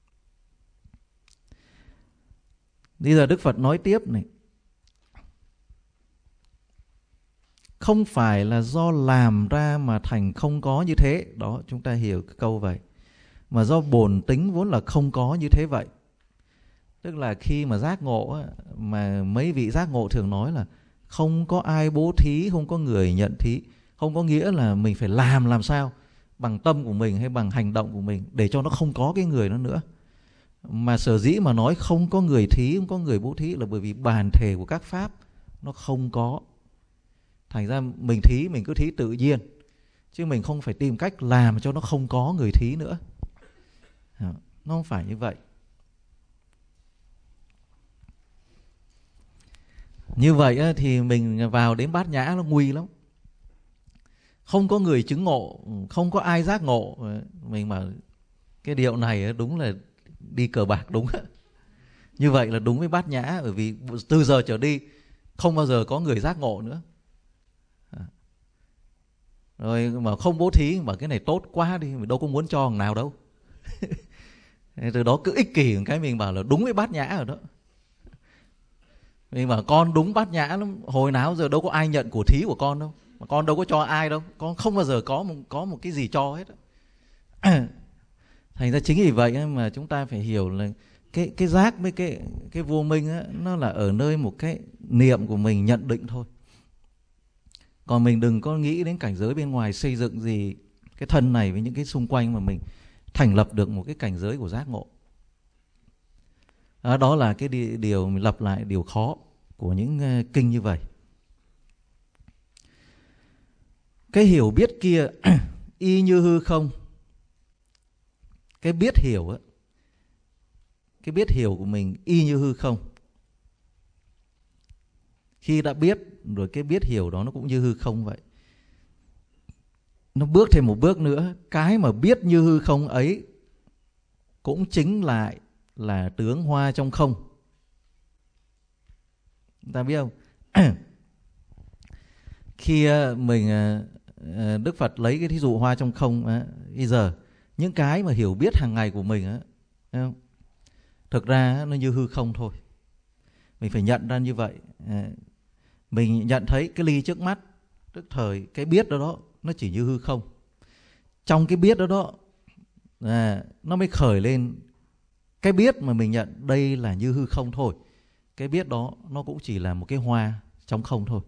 Bây giờ Đức Phật nói tiếp này, không phải là do làm ra mà thành không có như thế. Đó, chúng ta hiểu cái câu vậy. Mà do bổn tính vốn là không có như thế vậy. Tức là khi mà giác ngộ, mà mấy vị giác ngộ thường nói là không có ai bố thí, không có người nhận thí. Không có nghĩa là mình phải làm làm sao bằng tâm của mình hay bằng hành động của mình để cho nó không có cái người đó nữa. Mà sở dĩ mà nói không có người thí, không có người bố thí là bởi vì bản thể của các pháp nó không có. Thành ra mình thí, mình cứ thí tự nhiên, chứ mình không phải tìm cách làm cho nó không có người thí nữa. Nó không phải như vậy. Như vậy thì mình vào đến Bát Nhã nó nguy lắm. Không có người chứng ngộ, không có ai giác ngộ. Mình mà cái điệu này đúng là đi cờ bạc đúng. Như vậy là đúng với Bát Nhã. Bởi vì từ giờ trở đi không bao giờ có người giác ngộ nữa. Rồi mà không bố thí, mà cái này tốt quá đi, mình đâu có muốn cho thằng nào đâu. Từ đó cứ ích kỷ một cái mình bảo là đúng với Bát Nhã rồi đó. Mình bảo con đúng Bát Nhã lắm, hồi nào giờ đâu có ai nhận của thí của con đâu, mà con đâu có cho ai đâu, con không bao giờ có một, có một cái gì cho hết. Thành ra chính vì vậy mà chúng ta phải hiểu là cái, cái giác với cái, cái vô minh á, nó là ở nơi một cái niệm của mình nhận định thôi. Còn mình đừng có nghĩ đến cảnh giới bên ngoài xây dựng gì cái thân này với những cái xung quanh mà mình thành lập được một cái cảnh giới của giác ngộ. Đó, đó là cái điều mình lập lại điều khó của những kinh như vậy. Cái hiểu biết kia y như hư không. Cái biết hiểu á, cái biết hiểu của mình y như hư không. Khi đã biết rồi cái biết hiểu đó nó cũng như hư không vậy. Nó bước thêm một bước nữa, cái mà biết như hư không ấy cũng chính lại là tướng hoa trong không. Ta biết không? Khi mình Đức Phật lấy cái thí dụ hoa trong không, bây giờ những cái mà hiểu biết hàng ngày của mình á, không? Thực ra nó như hư không thôi. Mình phải nhận ra như vậy. Mình nhận thấy cái ly trước mắt, tức thời cái biết đó đó nó chỉ như hư không. Trong cái biết đó đó à, nó mới khởi lên cái biết mà mình nhận đây là như hư không thôi. Cái biết đó nó cũng chỉ là một cái hoa trong không thôi.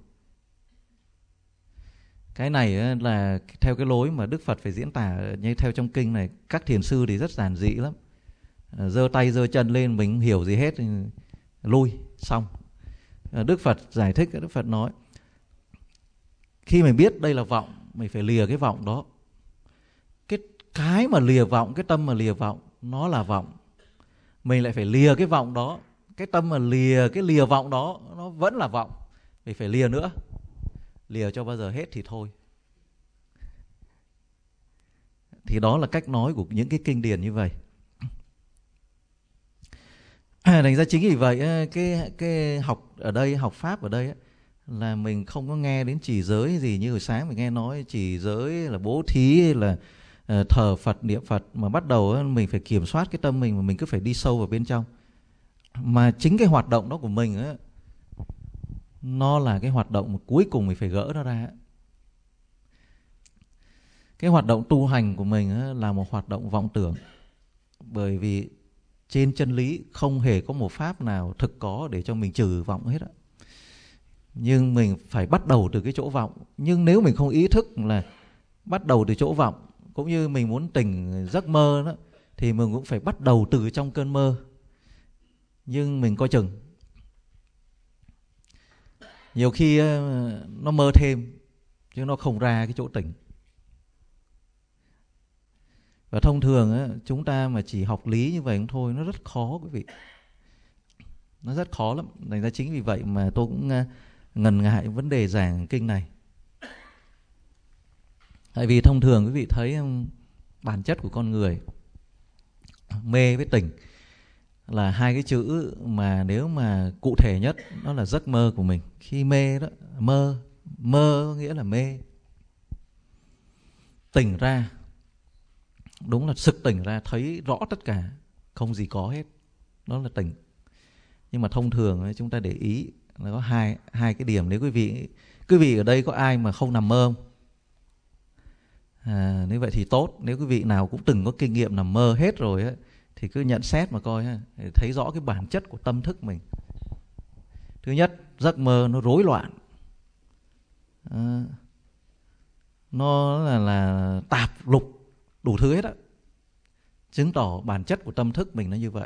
Cái này là theo cái lối mà Đức Phật phải diễn tả như theo trong kinh này. Các thiền sư thì rất giản dị lắm, giơ tay giơ chân lên mình không hiểu gì hết, lui xong. Đức Phật giải thích, Đức Phật nói khi mình biết đây là vọng, mình phải lìa cái vọng đó. Cái cái mà lìa vọng, cái tâm mà lìa vọng nó là vọng. Mình lại phải lìa cái vọng đó. Cái tâm mà lìa cái lìa vọng đó nó vẫn là vọng. Mình phải lìa nữa. lìa cho bao giờ hết thì thôi. Thì đó là cách nói của những cái kinh điển như vậy. Thành ra chính vì vậy cái cái học ở đây, học pháp ở đây ấy, là mình không có nghe đến trì giới gì như hồi sáng mình nghe nói trì giới là bố thí là uh, thờ Phật, niệm Phật, mà bắt đầu ấy, mình phải kiểm soát cái tâm mình, mà mình cứ phải đi sâu vào bên trong. Mà chính cái hoạt động đó của mình ấy, nó là cái hoạt động mà cuối cùng mình phải gỡ nó ra ấy. Cái hoạt động tu hành của mình ấy, là một hoạt động vọng tưởng. Bởi vì trên chân lý không hề có một pháp nào thực có để cho mình trừ vọng hết á. Nhưng mình phải bắt đầu từ cái chỗ vọng. Nhưng nếu mình không ý thức là bắt đầu từ chỗ vọng, cũng như mình muốn tỉnh giấc mơ đó, thì mình cũng phải bắt đầu từ trong cơn mơ. Nhưng mình coi chừng, nhiều khi nó mơ thêm chứ nó không ra cái chỗ tỉnh. Và thông thường á, chúng ta mà chỉ học lý như vậy không thôi, nó rất khó quý vị. Nó rất khó lắm. Thành ra chính vì vậy mà tôi cũng ngần ngại vấn đề giảng kinh này. Tại vì thông thường quý vị thấy bản chất của con người mê với tỉnh là hai cái chữ mà nếu mà cụ thể nhất đó là giấc mơ của mình. Khi mê đó, mơ, mơ nghĩa là mê. Tỉnh ra, đúng là sực tỉnh ra, thấy rõ tất cả, không gì có hết. Đó là tỉnh. Nhưng mà thông thường chúng ta để ý là có hai, hai cái điểm. Nếu quý vị, quý vị ở đây có ai mà không nằm mơ không? À, nếu vậy thì tốt. Nếu quý vị nào cũng từng có kinh nghiệm nằm mơ hết rồi ấy, thì cứ nhận xét mà coi ha, để thấy rõ cái bản chất của tâm thức mình. Thứ nhất, giấc mơ nó rối loạn, à, nó là, là tạp lục đủ thứ hết á, chứng tỏ bản chất của tâm thức mình nó như vậy.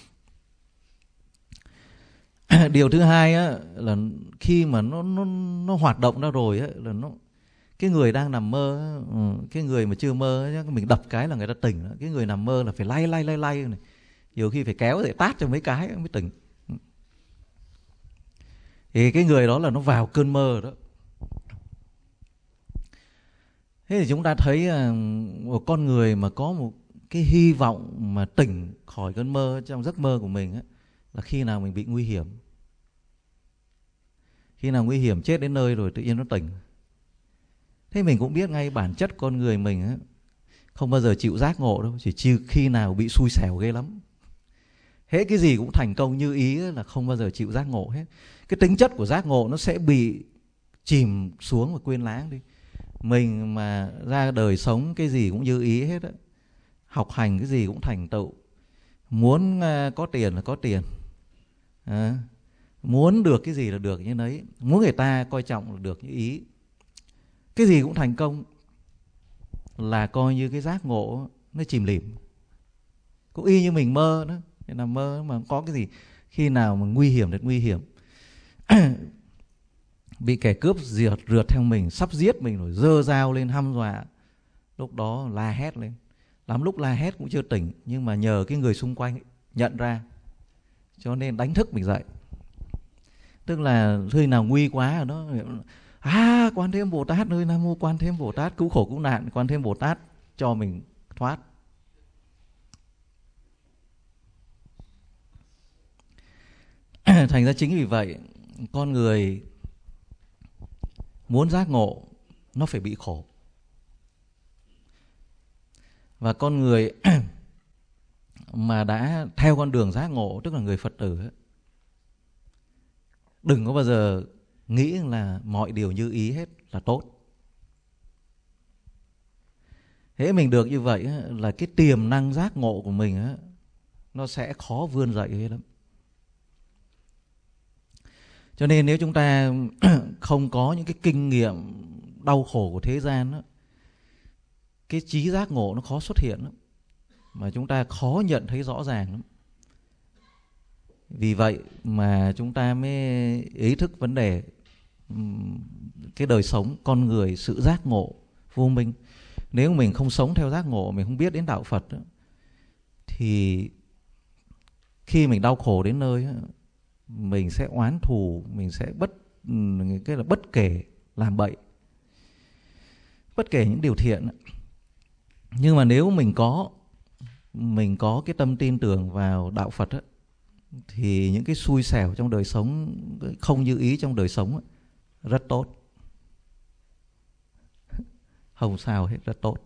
Điều thứ hai á, là khi mà nó, nó, nó hoạt động ra rồi á, là nó cái người đang nằm mơ, cái người mà chưa mơ mình đập cái là người ta tỉnh. Cái người nằm mơ là phải lay lay lay lay này, nhiều khi phải kéo để tát cho mấy cái mới tỉnh. Thì cái người đó là nó vào cơn mơ đó. Thế thì chúng ta thấy một con người mà có một cái hy vọng mà tỉnh khỏi cơn mơ trong giấc mơ của mình ấy, là khi nào mình bị nguy hiểm. Khi nào nguy hiểm chết đến nơi rồi tự nhiên nó tỉnh. Thế mình cũng biết ngay bản chất con người mình ấy, không bao giờ chịu giác ngộ đâu, chỉ trừ khi nào bị xui xẻo ghê lắm. Hễ cái gì cũng thành công như ý là không bao giờ chịu giác ngộ hết. Cái tính chất của giác ngộ nó sẽ bị chìm xuống và quên lãng đi. Mình mà ra đời sống cái gì cũng như ý hết á, học hành cái gì cũng thành tựu, muốn có tiền là có tiền, à, muốn được cái gì là được như đấy, muốn người ta coi trọng là được như ý, cái gì cũng thành công, là coi như cái giác ngộ nó chìm lìm. Cũng y như mình mơ đó, nằm mơ mà có cái gì, khi nào mà nguy hiểm đến nguy hiểm bị kẻ cướp rượt rượt theo mình, sắp giết mình rồi, giơ dao lên hăm dọa, lúc đó la hét lên. Lắm lúc la hét cũng chưa tỉnh, nhưng mà nhờ cái người xung quanh nhận ra, cho nên đánh thức mình dậy. Tức là khi nào nguy quá rồi đó, à, Quan Thế Âm Bồ Tát ơi, Nam Mô Quan Thế Âm Bồ Tát, cứu khổ cứu nạn, Quan Thế Âm Bồ Tát cho mình thoát. Thành ra chính vì vậy, con người muốn giác ngộ, nó phải bị khổ. Và con người mà đã theo con đường giác ngộ, tức là người Phật tử ấy, đừng có bao giờ nghĩ là mọi điều như ý hết là tốt. Thế mình được như vậy là cái tiềm năng giác ngộ của mình ấy, nó sẽ khó vươn dậy hết lắm. Cho nên nếu chúng ta không có những cái kinh nghiệm đau khổ của thế gian đó, cái trí giác ngộ nó khó xuất hiện lắm, mà chúng ta khó nhận thấy rõ ràng lắm. Vì vậy mà chúng ta mới ý thức vấn đề cái đời sống con người, sự giác ngộ vô minh. Nếu mình không sống theo giác ngộ, mình không biết đến đạo Phật đó, thì khi mình đau khổ đến nơi đó, mình sẽ oán thù, mình sẽ bất cái là bất kể làm bậy, bất kể những điều thiện. Nhưng mà nếu mình có mình có cái tâm tin tưởng vào đạo Phật á, thì những cái xui xẻo trong đời sống, không như ý trong đời sống á, rất tốt, không sao hết, rất tốt.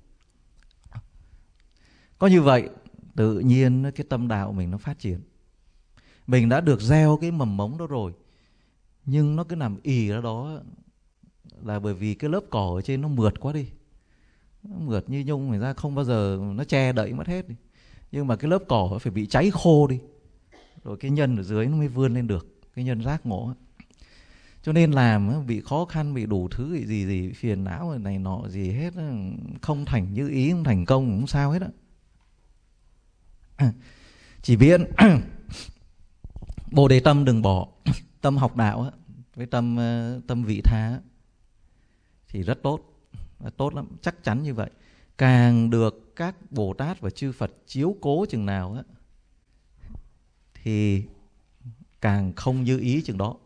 Có như vậy tự nhiên cái tâm đạo mình nó phát triển. Mình đã được gieo cái mầm mống đó rồi, nhưng nó cứ nằm ì ra đó là bởi vì cái lớp cỏ ở trên nó mượt quá đi. Nó mượt như nhung, người ta không bao giờ nó che đậy mất hết đi. Nhưng mà cái lớp cỏ nó phải bị cháy khô đi, rồi cái nhân ở dưới nó mới vươn lên được, cái nhân giác ngộ. Cho nên làm bị khó khăn, bị đủ thứ bị gì gì phiền não này nọ gì hết, không thành như ý, không thành công, không sao hết á. Chỉ biết Bồ Đề tâm đừng bỏ, tâm học đạo á, với tâm tâm vị tha thì rất tốt, rất tốt lắm, chắc chắn như vậy. Càng được các Bồ Tát và chư Phật chiếu cố chừng nào á, thì càng không như ý chừng đó.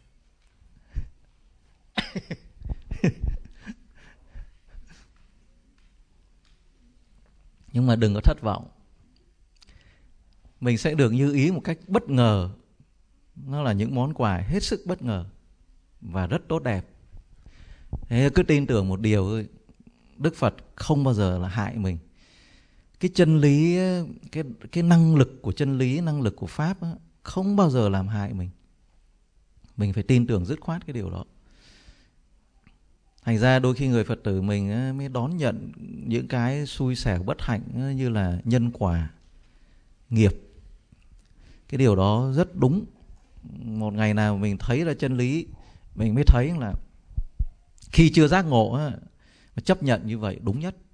Nhưng mà đừng có thất vọng, mình sẽ được như ý một cách bất ngờ. Nó là những món quà hết sức bất ngờ và rất tốt đẹp. Thế cứ tin tưởng một điều thôi, Đức Phật không bao giờ là hại mình. Cái chân lý, cái, cái năng lực của chân lý, năng lực của Pháp á, không bao giờ làm hại mình. Mình phải tin tưởng dứt khoát cái điều đó. Thành ra đôi khi người Phật tử mình mới đón nhận những cái xui xẻo bất hạnh như là nhân quả, nghiệp. Cái điều đó rất đúng. Một ngày nào mình thấy ra chân lý, mình mới thấy là khi chưa giác ngộ mà chấp nhận như vậy đúng nhất.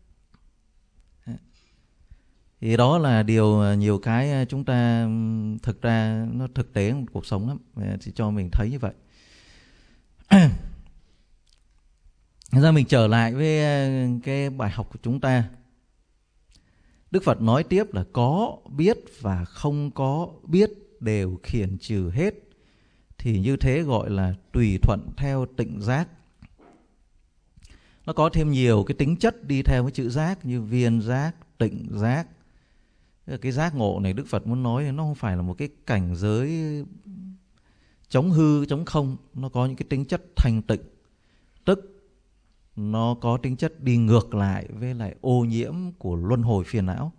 Thì đó là điều nhiều cái chúng ta thực ra nó thực tế trong cuộc sống lắm, thì cho mình thấy như vậy. Thế ra mình trở lại với cái bài học của chúng ta. Đức Phật nói tiếp là có biết và không có biết đều khiển trừ hết, thì như thế gọi là tùy thuận theo tịnh giác. Nó có thêm nhiều cái tính chất đi theo cái chữ giác, như viên giác, tịnh giác. Cái giác ngộ này Đức Phật muốn nói nó không phải là một cái cảnh giới chống hư, chống không. Nó có những cái tính chất thanh tịnh, tức nó có tính chất đi ngược lại với lại ô nhiễm của luân hồi phiền não.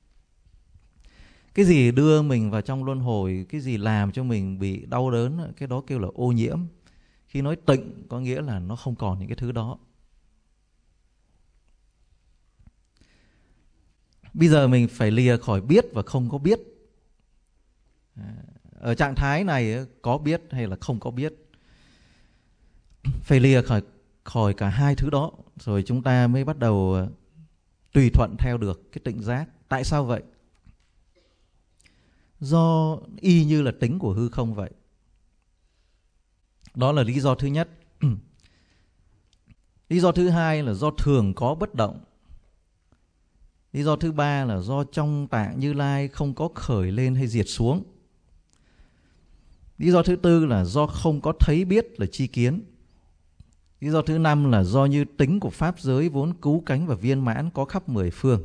Cái gì đưa mình vào trong luân hồi, cái gì làm cho mình bị đau đớn, cái đó kêu là ô nhiễm. Khi nói tịnh có nghĩa là nó không còn những cái thứ đó. Bây giờ mình phải lìa khỏi biết và không có biết. Ở trạng thái này có biết hay là không có biết, phải lìa khỏi, khỏi cả hai thứ đó, rồi chúng ta mới bắt đầu tùy thuận theo được cái tịnh giác. Tại sao vậy? Do y như là tính của hư không vậy. Đó là lý do thứ nhất. Lý do thứ hai là do thường có bất động. Lý do thứ ba là do trong tạng Như Lai không có khởi lên hay diệt xuống. Lý do thứ tư là do không có thấy biết là chi kiến. Lý do thứ năm là do như tính của pháp giới vốn cứu cánh và viên mãn có khắp mười phương.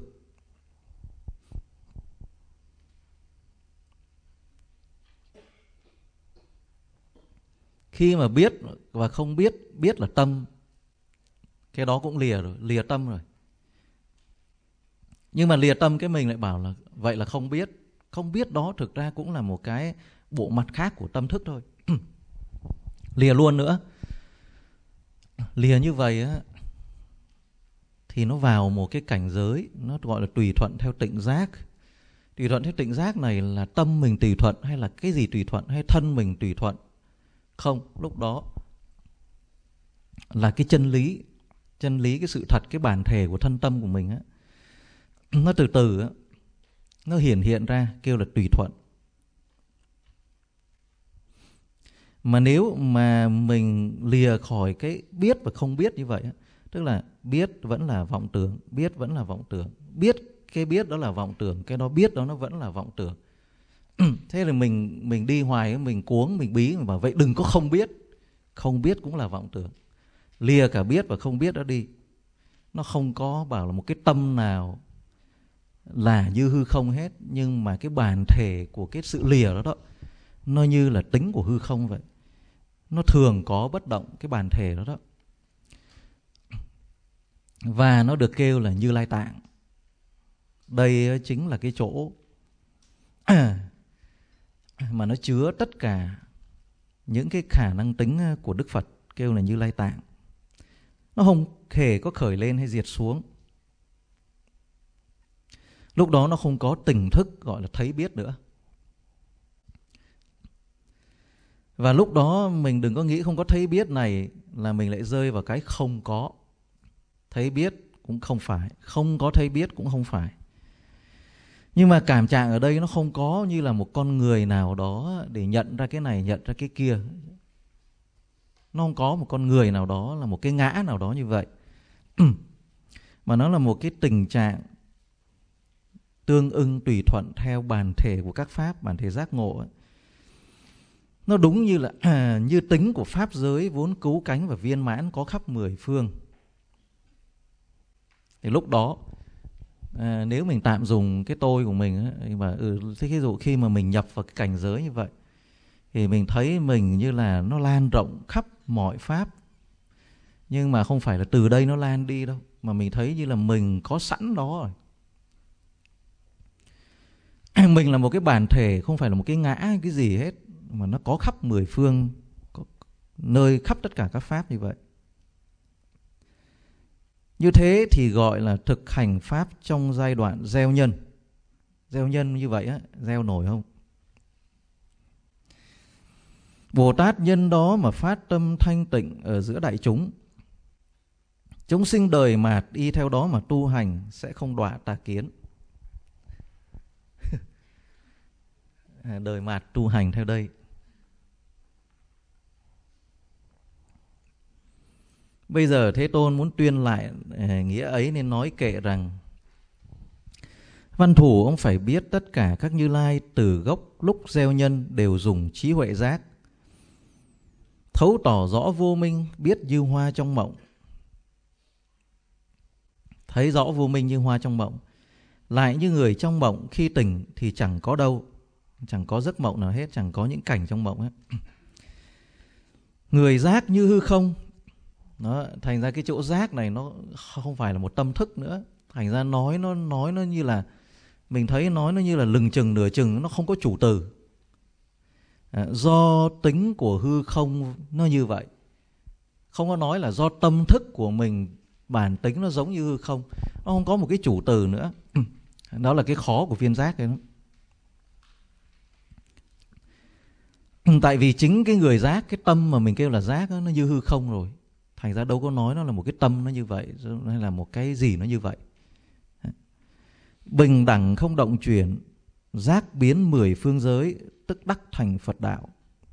Khi mà biết và không biết, biết là tâm, cái đó cũng lìa rồi, lìa tâm rồi. Nhưng mà lìa tâm cái mình lại bảo là vậy là không biết. Không biết đó thực ra cũng là một cái bộ mặt khác của tâm thức thôi. Lìa luôn nữa. Lìa như vậy á, thì nó vào một cái cảnh giới, nó gọi là tùy thuận theo tịnh giác. Tùy thuận theo tịnh giác này là tâm mình tùy thuận hay là cái gì tùy thuận, hay thân mình tùy thuận? Không, lúc đó là cái chân lý, chân lý, cái sự thật, cái bản thể của thân tâm của mình á, nó từ từ á, nó hiển hiện ra, kêu là tùy thuận. Mà nếu mà mình lìa khỏi cái biết và không biết như vậy á, tức là biết vẫn là vọng tưởng, biết vẫn là vọng tưởng, biết cái biết đó là vọng tưởng, cái đó biết đó nó vẫn là vọng tưởng. Thế là mình mình đi hoài, mình cuống, mình bí, mình bảo vậy đừng có không biết. Không biết cũng là vọng tưởng. lìa cả biết và không biết đó đi. Nó không có bảo là một cái tâm nào là như hư không hết, nhưng mà cái bản thể của cái sự lìa đó đó, nó như là tính của hư không vậy. Nó thường có bất động cái bản thể đó đó. Và nó được kêu là Như Lai Tạng. Đây chính là cái chỗ mà nó chứa tất cả những cái khả năng tính của Đức Phật, kêu là Như Lai Tạng. Nó không hề có khởi lên hay diệt xuống. Lúc đó nó không có tỉnh thức gọi là thấy biết nữa. Và lúc đó mình đừng có nghĩ không có thấy biết này là mình lại rơi vào cái không có. Thấy biết cũng không phải, không có thấy biết cũng không phải. Nhưng mà cảm trạng ở đây nó không có như là một con người nào đó để nhận ra cái này, nhận ra cái kia. Nó không có một con người nào đó, là một cái ngã nào đó như vậy. Mà nó là một cái tình trạng tương ưng tùy thuận theo bản thể của các pháp, bản thể giác ngộ ấy. Nó đúng như là à, như tính của pháp giới vốn cứu cánh và viên mãn có khắp mười phương. Thì lúc đó à, nếu mình tạm dùng cái tôi của mình ấy, mà ừ, thế ví dụ khi mà mình nhập vào cái cảnh giới như vậy thì mình thấy mình như là nó lan rộng khắp mọi pháp. Nhưng mà không phải là từ đây nó lan đi đâu, mà mình thấy như là mình có sẵn đó rồi. Mình là một cái bản thể, không phải là một cái ngã cái gì hết, mà nó có khắp mười phương, có nơi khắp tất cả các pháp như vậy. Như thế thì gọi là thực hành pháp trong giai đoạn gieo nhân. Gieo nhân như vậy á, gieo nổi không? Bồ Tát nhân đó mà phát tâm thanh tịnh ở giữa đại chúng. Chúng sinh đời mạt y theo đó mà tu hành sẽ không đọa tà kiến. Đời mạt tu hành theo đây. Bây giờ Thế Tôn muốn tuyên lại nghĩa ấy nên nói kệ rằng: văn thủ ông phải biết tất cả các Như Lai từ gốc lúc gieo nhân đều dùng trí huệ giác, thấu tỏ rõ vô minh, biết như hoa trong mộng. Thấy rõ vô minh như hoa trong mộng. Lại như người trong mộng khi tỉnh thì chẳng có đâu, chẳng có giấc mộng nào hết, chẳng có những cảnh trong mộng hết. Người giác như hư không. Đó, thành ra cái chỗ giác này nó không phải là một tâm thức nữa. Thành ra nói nó nói nó như là mình thấy nói nó như là lừng chừng nửa chừng, nó không có chủ từ. À, do tính của hư không nó như vậy. Không có nói là do tâm thức của mình bản tính nó giống như hư không. Nó không có một cái chủ từ nữa. Đó là cái khó của viên giác đấy. Tại vì chính cái người giác, cái tâm mà mình kêu là giác đó, nó như hư không rồi. Thành ra đâu có nói nó là một cái tâm nó như vậy, hay là một cái gì nó như vậy. Bình đẳng không động chuyển, giác biến mười phương giới, tức đắc thành Phật đạo.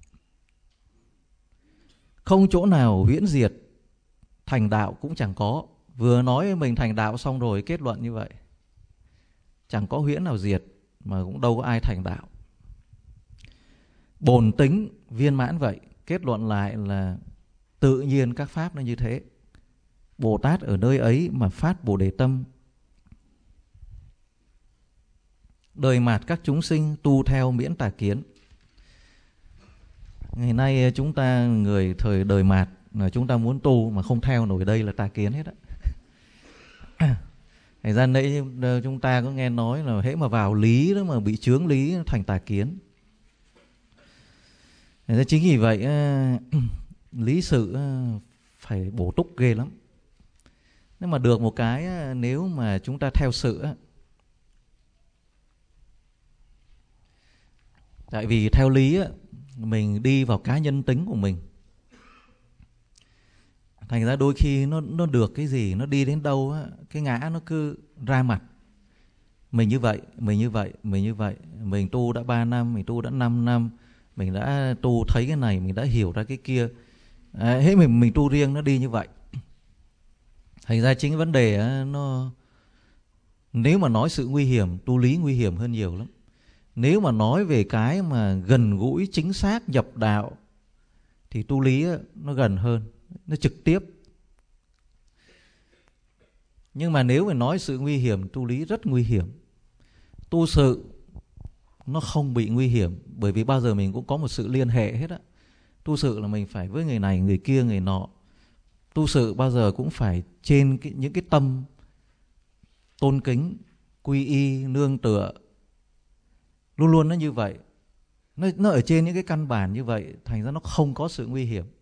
Không chỗ nào huyễn diệt, thành đạo cũng chẳng có. Vừa nói mình thành đạo xong rồi kết luận như vậy. Chẳng có huyễn nào diệt, mà cũng đâu có ai thành đạo. Bổn tính viên mãn vậy. Kết luận lại là tự nhiên các pháp nó như thế. Bồ Tát ở nơi ấy mà phát Bồ Đề tâm, đời mạt các chúng sinh tu theo miễn tà kiến. Ngày nay chúng ta người thời đời mạt, chúng ta muốn tu mà không theo nổi đây là tà kiến hết á. Thời gian nãy chúng ta có nghe nói là hễ mà vào lý đó mà bị chướng lý thành tà kiến. Thế chính vì vậy lý sự phải bổ túc ghê lắm. Nhưng mà được một cái, nếu mà chúng ta theo sự, tại vì theo lý mình đi vào cá nhân tính của mình, thành ra đôi khi nó nó được cái gì, nó đi đến đâu cái ngã nó cứ ra mặt. Mình như vậy, mình như vậy, mình như vậy, mình tu đã ba năm, mình tu đã năm năm, mình đã tu thấy cái này, mình đã hiểu ra cái kia. À, hết mình mình tu riêng nó đi như vậy. Thành ra chính vấn đề nó, nếu mà nói sự nguy hiểm, tu lý nguy hiểm hơn nhiều lắm. Nếu mà nói về cái mà gần gũi chính xác nhập đạo thì tu lý nó gần hơn, nó trực tiếp, Nhưng mà nếu mà nói sự nguy hiểm, tu lý rất nguy hiểm. Tu sự nó không bị nguy hiểm, bởi vì bao giờ mình cũng có một sự liên hệ hết á. Tu sự là mình phải với người này, người kia, người nọ. Tu sự bao giờ cũng phải trên cái, những cái tâm tôn kính, quy y, nương tựa. Luôn luôn nó như vậy. Nó, nó ở trên những cái căn bản như vậy, thành ra nó không có sự nguy hiểm.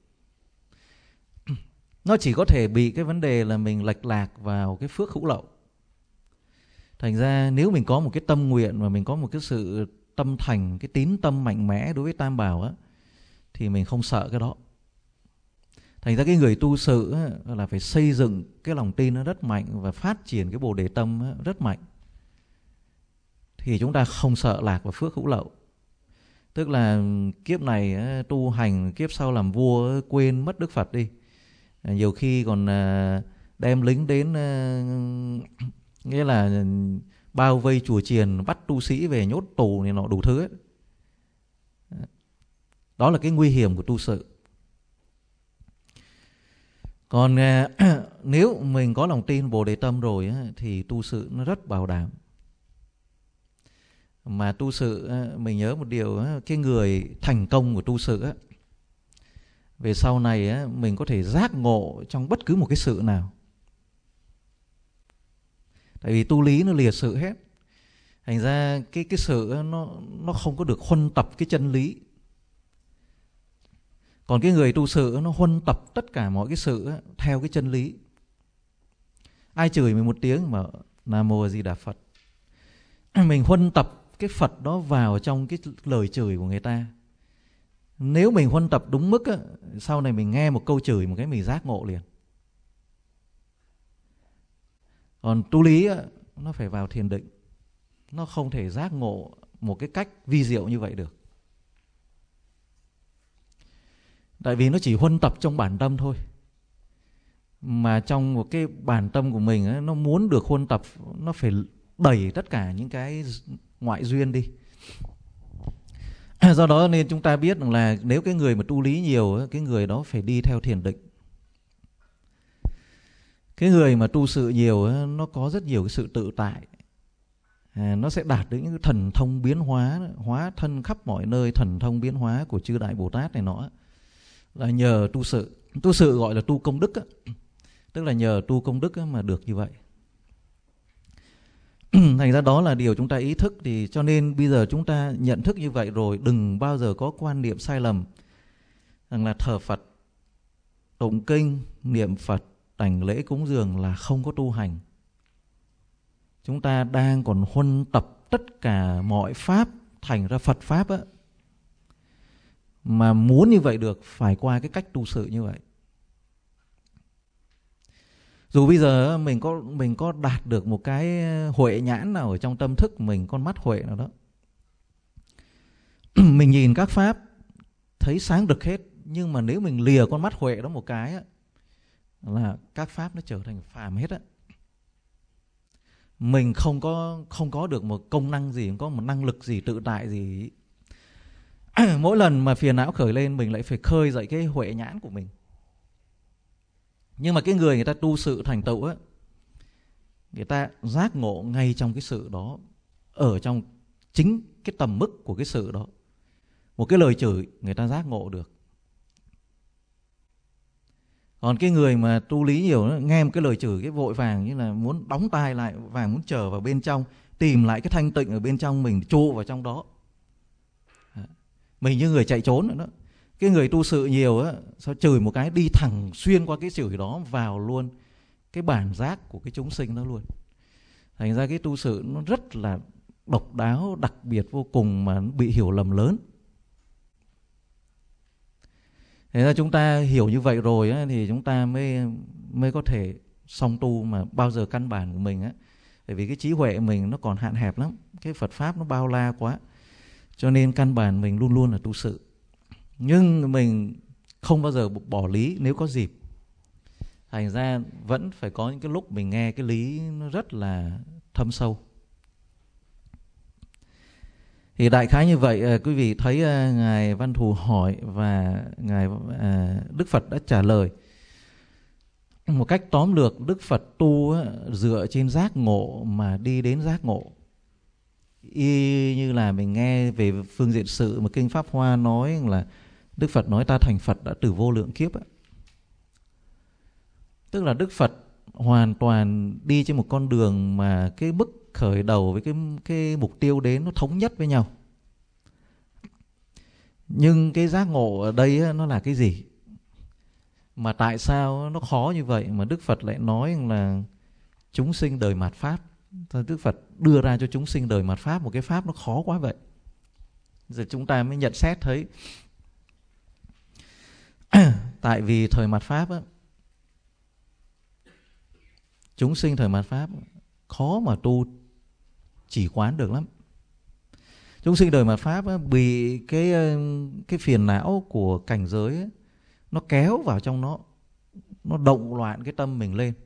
Nó chỉ có thể bị cái vấn đề là mình lệch lạc vào cái phước hữu lậu. Thành ra nếu mình có một cái tâm nguyện và mình có một cái sự tâm thành, cái tín tâm mạnh mẽ đối với Tam Bảo á, thì mình không sợ cái đó. Thành ra cái người tu sự á, là phải xây dựng cái lòng tin nó rất mạnh và phát triển cái Bồ Đề tâm á, rất mạnh. Thì chúng ta không sợ lạc vào phước hữu lậu. Tức là kiếp này á, tu hành, kiếp sau làm vua quên mất Đức Phật đi. Nhiều khi còn đem lính đến, nghĩa là bao vây chùa chiền, bắt tu sĩ về nhốt tù này nọ đủ thứ ấy. Đó là cái nguy hiểm của tu sự. Còn nếu mình có lòng tin Bồ Đề tâm rồi á, thì tu sự nó rất bảo đảm. Mà tu sự, mình nhớ một điều, cái người thành công của tu sự á, về sau này á, mình có thể giác ngộ trong bất cứ một cái sự nào. Tại vì tu lý nó lìa sự hết. Thành ra cái, cái sự nó, nó không có được huân tập cái chân lý. Còn cái người tu sự nó huân tập tất cả mọi cái sự theo cái chân lý. Ai chửi mình một tiếng mà Nam Mô A Di Đà Phật, mình huân tập cái Phật đó vào trong cái lời chửi của người ta. Nếu mình huân tập đúng mức á, sau này mình nghe một câu chửi một cái mình giác ngộ liền. Còn tu lý á, nó phải vào thiền định. Nó không thể giác ngộ một cái cách vi diệu như vậy được. Tại vì nó chỉ huân tập trong bản tâm thôi. Mà trong một cái bản tâm của mình á, nó muốn được huân tập, nó phải đẩy tất cả những cái ngoại duyên đi. Do đó nên chúng ta biết rằng là nếu cái người mà tu lý nhiều, cái người đó phải đi theo thiền định. Cái người mà tu sự nhiều, nó có rất nhiều cái sự tự tại. À, nó sẽ đạt đến những thần thông biến hóa, hóa thân khắp mọi nơi, thần thông biến hóa của chư Đại Bồ Tát này nọ, là nhờ tu sự. Tu sự gọi là tu công đức á. Tức là nhờ tu công đức mà được như vậy. Thành ra đó là điều chúng ta ý thức. Thì cho nên bây giờ chúng ta nhận thức như vậy rồi, đừng bao giờ có quan niệm sai lầm rằng là thờ Phật, tụng kinh, niệm Phật, đảnh lễ cúng dường là không có tu hành. Chúng ta đang còn huân tập tất cả mọi pháp thành ra Phật pháp á. Mà muốn như vậy được phải qua cái cách tu sự như vậy. Dù bây giờ mình có mình có đạt được một cái huệ nhãn nào ở trong tâm thức mình, con mắt huệ nào đó, mình nhìn các pháp thấy sáng rực hết, nhưng mà nếu mình lìa con mắt huệ đó một cái á, là các pháp nó trở thành phàm hết á. Mình không có không có được một công năng gì, không có một năng lực gì, tự tại gì. Mỗi lần mà phiền não khởi lên, mình lại phải khơi dậy cái huệ nhãn của mình. Nhưng mà cái người người ta tu sự thành tựu á, người ta giác ngộ ngay trong cái sự đó, ở trong chính cái tầm mức của cái sự đó. Một cái lời chửi người ta giác ngộ được. Còn cái người mà tu lý nhiều, nghe một cái lời chửi cái vội vàng như là muốn đóng tai lại, vàng muốn trở vào bên trong, tìm lại cái thanh tịnh ở bên trong mình, trụ vào trong đó. Mình như người chạy trốn nữa đó. Cái người tu sự nhiều á, sao chửi một cái đi thẳng xuyên qua cái chửi đó vào luôn cái bản giác của cái chúng sinh đó luôn. Thành ra cái tu sự nó rất là độc đáo, đặc biệt vô cùng, mà bị hiểu lầm lớn. Thế ra chúng ta hiểu như vậy rồi á, thì chúng ta mới mới có thể song tu mà bao giờ căn bản của mình á. Bởi vì cái trí huệ mình nó còn hạn hẹp lắm, cái Phật pháp nó bao la quá, cho nên căn bản mình luôn luôn là tu sự. Nhưng mình không bao giờ bỏ lý nếu có dịp. Thành ra vẫn phải có những cái lúc mình nghe cái lý nó rất là thâm sâu. Thì đại khái như vậy, quý vị thấy Ngài Văn Thù hỏi và Ngài Đức Phật đã trả lời. một cách tóm lược, Đức Phật tu á, dựa trên giác ngộ mà đi đến giác ngộ. Y như là mình nghe về phương diện sự mà Kinh Pháp Hoa nói là Đức Phật nói ta thành Phật đã từ vô lượng kiếp ấy. Tức là Đức Phật hoàn toàn đi trên một con đường mà cái mức khởi đầu với cái, cái mục tiêu đến nó thống nhất với nhau. Nhưng cái giác ngộ ở đây ấy, nó là cái gì? Mà tại sao nó khó như vậy mà Đức Phật lại nói là chúng sinh đời mạt Pháp? Đức Phật đưa ra cho chúng sinh đời mạt Pháp một cái Pháp nó khó quá vậy. Giờ chúng ta mới nhận xét thấy tại vì thời mạt Pháp á, chúng sinh thời mạt Pháp khó mà tu chỉ quán được lắm. Chúng sinh đời mạt Pháp á, bị cái, cái phiền não của cảnh giới á, nó kéo vào trong nó, nó động loạn cái tâm mình lên.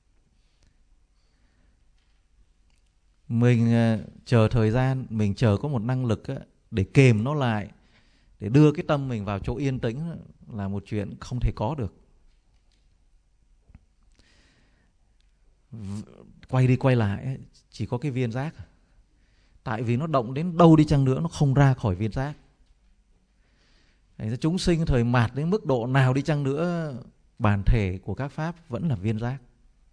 Mình uh, chờ thời gian, mình chờ có một năng lực uh, để kềm nó lại, để đưa cái tâm mình vào chỗ yên tĩnh uh, là một chuyện không thể có được. V- quay đi quay lại uh, chỉ có cái viên giác. Tại vì nó động đến đâu đi chăng nữa nó không ra khỏi viên giác. Đấy, chúng sinh thời mạt đến mức độ nào đi chăng nữa, bản thể của các pháp vẫn là viên giác.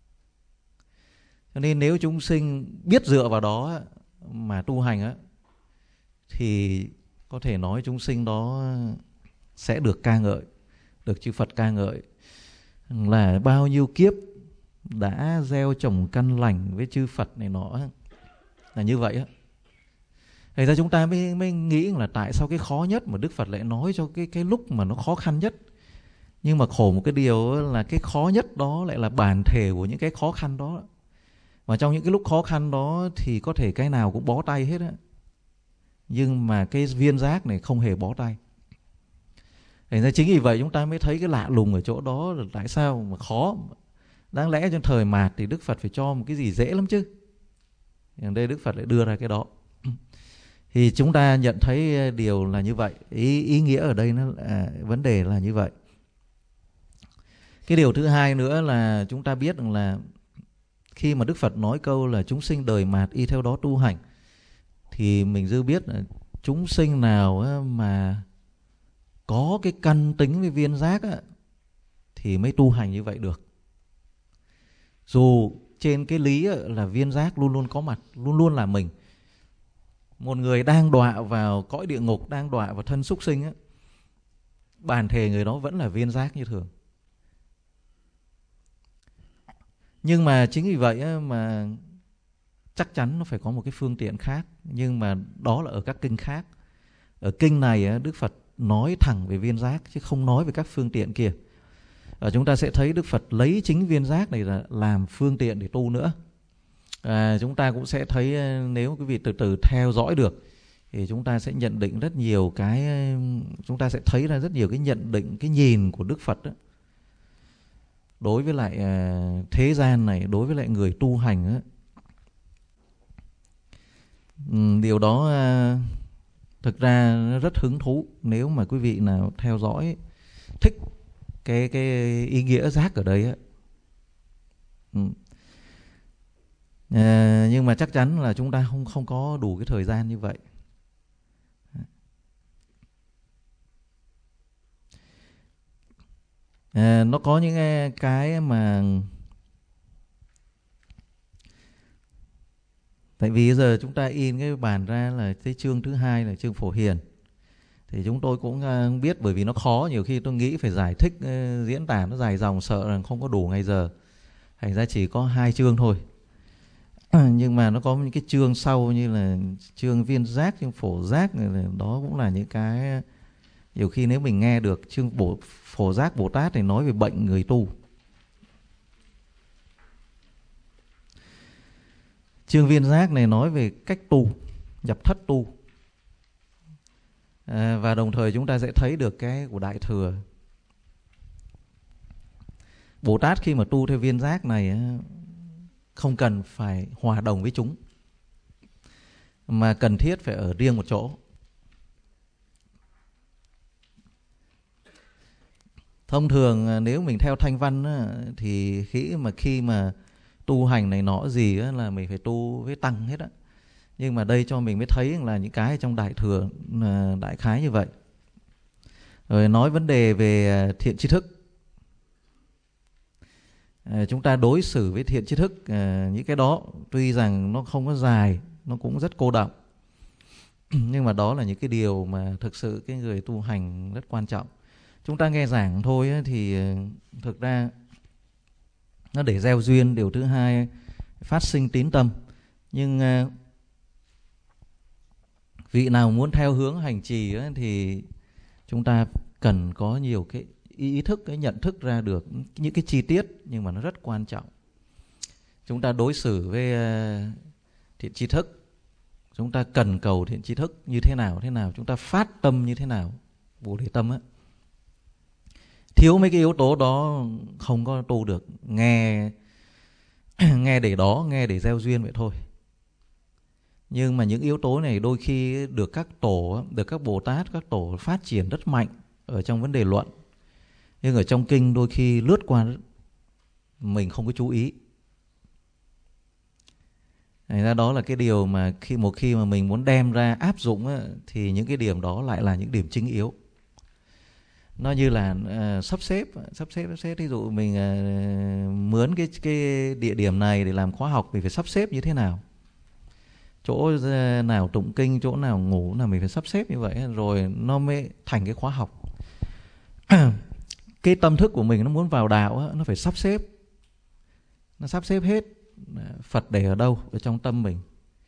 Cho nên nếu chúng sinh biết dựa vào đó mà tu hành á, thì có thể nói chúng sinh đó sẽ được ca ngợi, được chư Phật ca ngợi là bao nhiêu kiếp đã gieo trồng căn lành với chư Phật này nọ, là như vậy á. Thế ra chúng ta mới, mới nghĩ là tại sao cái khó nhất mà Đức Phật lại nói cho cái, cái lúc mà nó khó khăn nhất. Nhưng mà khổ một cái điều là cái khó nhất đó lại là bản thể của những cái khó khăn đó. Và trong những cái lúc khó khăn đó thì có thể cái nào cũng bó tay hết á. Nhưng mà cái viên giác này không hề bó tay. Thành ra chính vì vậy chúng ta mới thấy cái lạ lùng ở chỗ đó là tại sao mà khó. Đáng lẽ trong thời mạt thì Đức Phật phải cho một cái gì dễ lắm chứ. Ở đây Đức Phật lại đưa ra cái đó. Thì chúng ta nhận thấy điều là như vậy. Ý, ý nghĩa ở đây nó là, vấn đề là như vậy. Cái điều thứ hai nữa là chúng ta biết rằng là khi mà Đức Phật nói câu là chúng sinh đời mạt y theo đó tu hành, thì mình dư biết là chúng sinh nào mà có cái căn tính với viên giác á, thì mới tu hành như vậy được. Dù trên cái lý là viên giác luôn luôn có mặt, luôn luôn là mình. Một người đang đọa vào cõi địa ngục, đang đọa vào thân súc sinh á, bản thể người đó vẫn là viên giác như thường. Nhưng mà chính vì vậy mà chắc chắn nó phải có một cái phương tiện khác. Nhưng mà đó là ở các kinh khác. Ở kinh này Đức Phật nói thẳng về viên giác chứ không nói về các phương tiện kia. Và chúng ta sẽ thấy Đức Phật lấy chính viên giác này là làm phương tiện để tu nữa. À, chúng ta cũng sẽ thấy nếu quý vị từ từ theo dõi được thì chúng ta sẽ nhận định rất nhiều cái, chúng ta sẽ thấy ra rất nhiều cái nhận định, cái nhìn của Đức Phật đó, đối với lại uh, thế gian này, đối với lại người tu hành đó. Um, điều đó uh, thực ra rất hứng thú nếu mà quý vị nào theo dõi thích cái cái ý nghĩa giác ở đây á. Um. À, nhưng mà chắc chắn là chúng ta không không có đủ cái thời gian như vậy. À, nó có những cái mà tại vì giờ chúng ta in cái bản ra là cái chương thứ hai là chương Phổ Hiền, thì chúng tôi cũng biết bởi vì nó khó, nhiều khi tôi nghĩ phải giải thích diễn tả nó dài dòng sợ rằng không có đủ ngày giờ, thành ra chỉ có hai chương thôi. Nhưng mà nó có những cái chương sau như là chương viên giác, chương phổ giác này, đó cũng là những cái nhiều khi nếu mình nghe được chương bổ, phổ giác Bồ Tát thì nói về bệnh người tu. Chương viên giác này nói về cách tu, nhập thất tu. À, và đồng thời chúng ta sẽ thấy được cái của Đại Thừa. Bồ Tát khi mà tu theo viên giác này không cần phải hòa đồng với chúng, mà cần thiết phải ở riêng một chỗ. Thông thường nếu mình theo thanh văn á, thì khi mà khi mà tu hành này nọ gì á, là mình phải tu với tăng hết á. Nhưng mà đây cho mình mới thấy là những cái trong đại thừa đại khái như vậy. Rồi nói vấn đề về thiện tri thức. À, chúng ta đối xử với thiện tri thức, à, những cái đó tuy rằng nó không có dài, nó cũng rất cô đọng. Nhưng mà đó là những cái điều mà thực sự cái người tu hành rất quan trọng. Chúng ta nghe giảng thôi ấy, thì thực ra nó để gieo duyên. Điều thứ hai, phát sinh tín tâm. Nhưng uh, vị nào muốn theo hướng hành trì ấy, thì chúng ta cần có nhiều cái ý thức, cái nhận thức ra được những cái chi tiết, nhưng mà nó rất quan trọng. Chúng ta đối xử với uh, thiện tri thức, chúng ta cần cầu thiện tri thức như thế nào thế nào, chúng ta phát tâm như thế nào, bồ đề tâm á. Thiếu mấy cái yếu tố đó không có tu được. Nghe nghe để đó, nghe để gieo duyên vậy thôi. Nhưng mà những yếu tố này đôi khi được các tổ, được các Bồ Tát, các tổ phát triển rất mạnh ở trong vấn đề luận. Nhưng ở trong kinh đôi khi lướt qua mình không có chú ý. Thành ra đó là cái điều mà khi một khi mà mình muốn đem ra áp dụng á, thì những cái điểm đó lại là những điểm chính yếu. Nó như là uh, sắp xếp, sắp xếp, sắp xếp. Ví dụ mình uh, mướn cái cái địa điểm này để làm khóa học, mình phải sắp xếp như thế nào? Chỗ nào tụng kinh, chỗ nào ngủ là mình phải sắp xếp như vậy, rồi nó mới thành cái khóa học. Cái tâm thức của mình nó muốn vào đạo á, nó phải sắp xếp. Nó sắp xếp hết Phật để ở đâu? Ở trong tâm mình.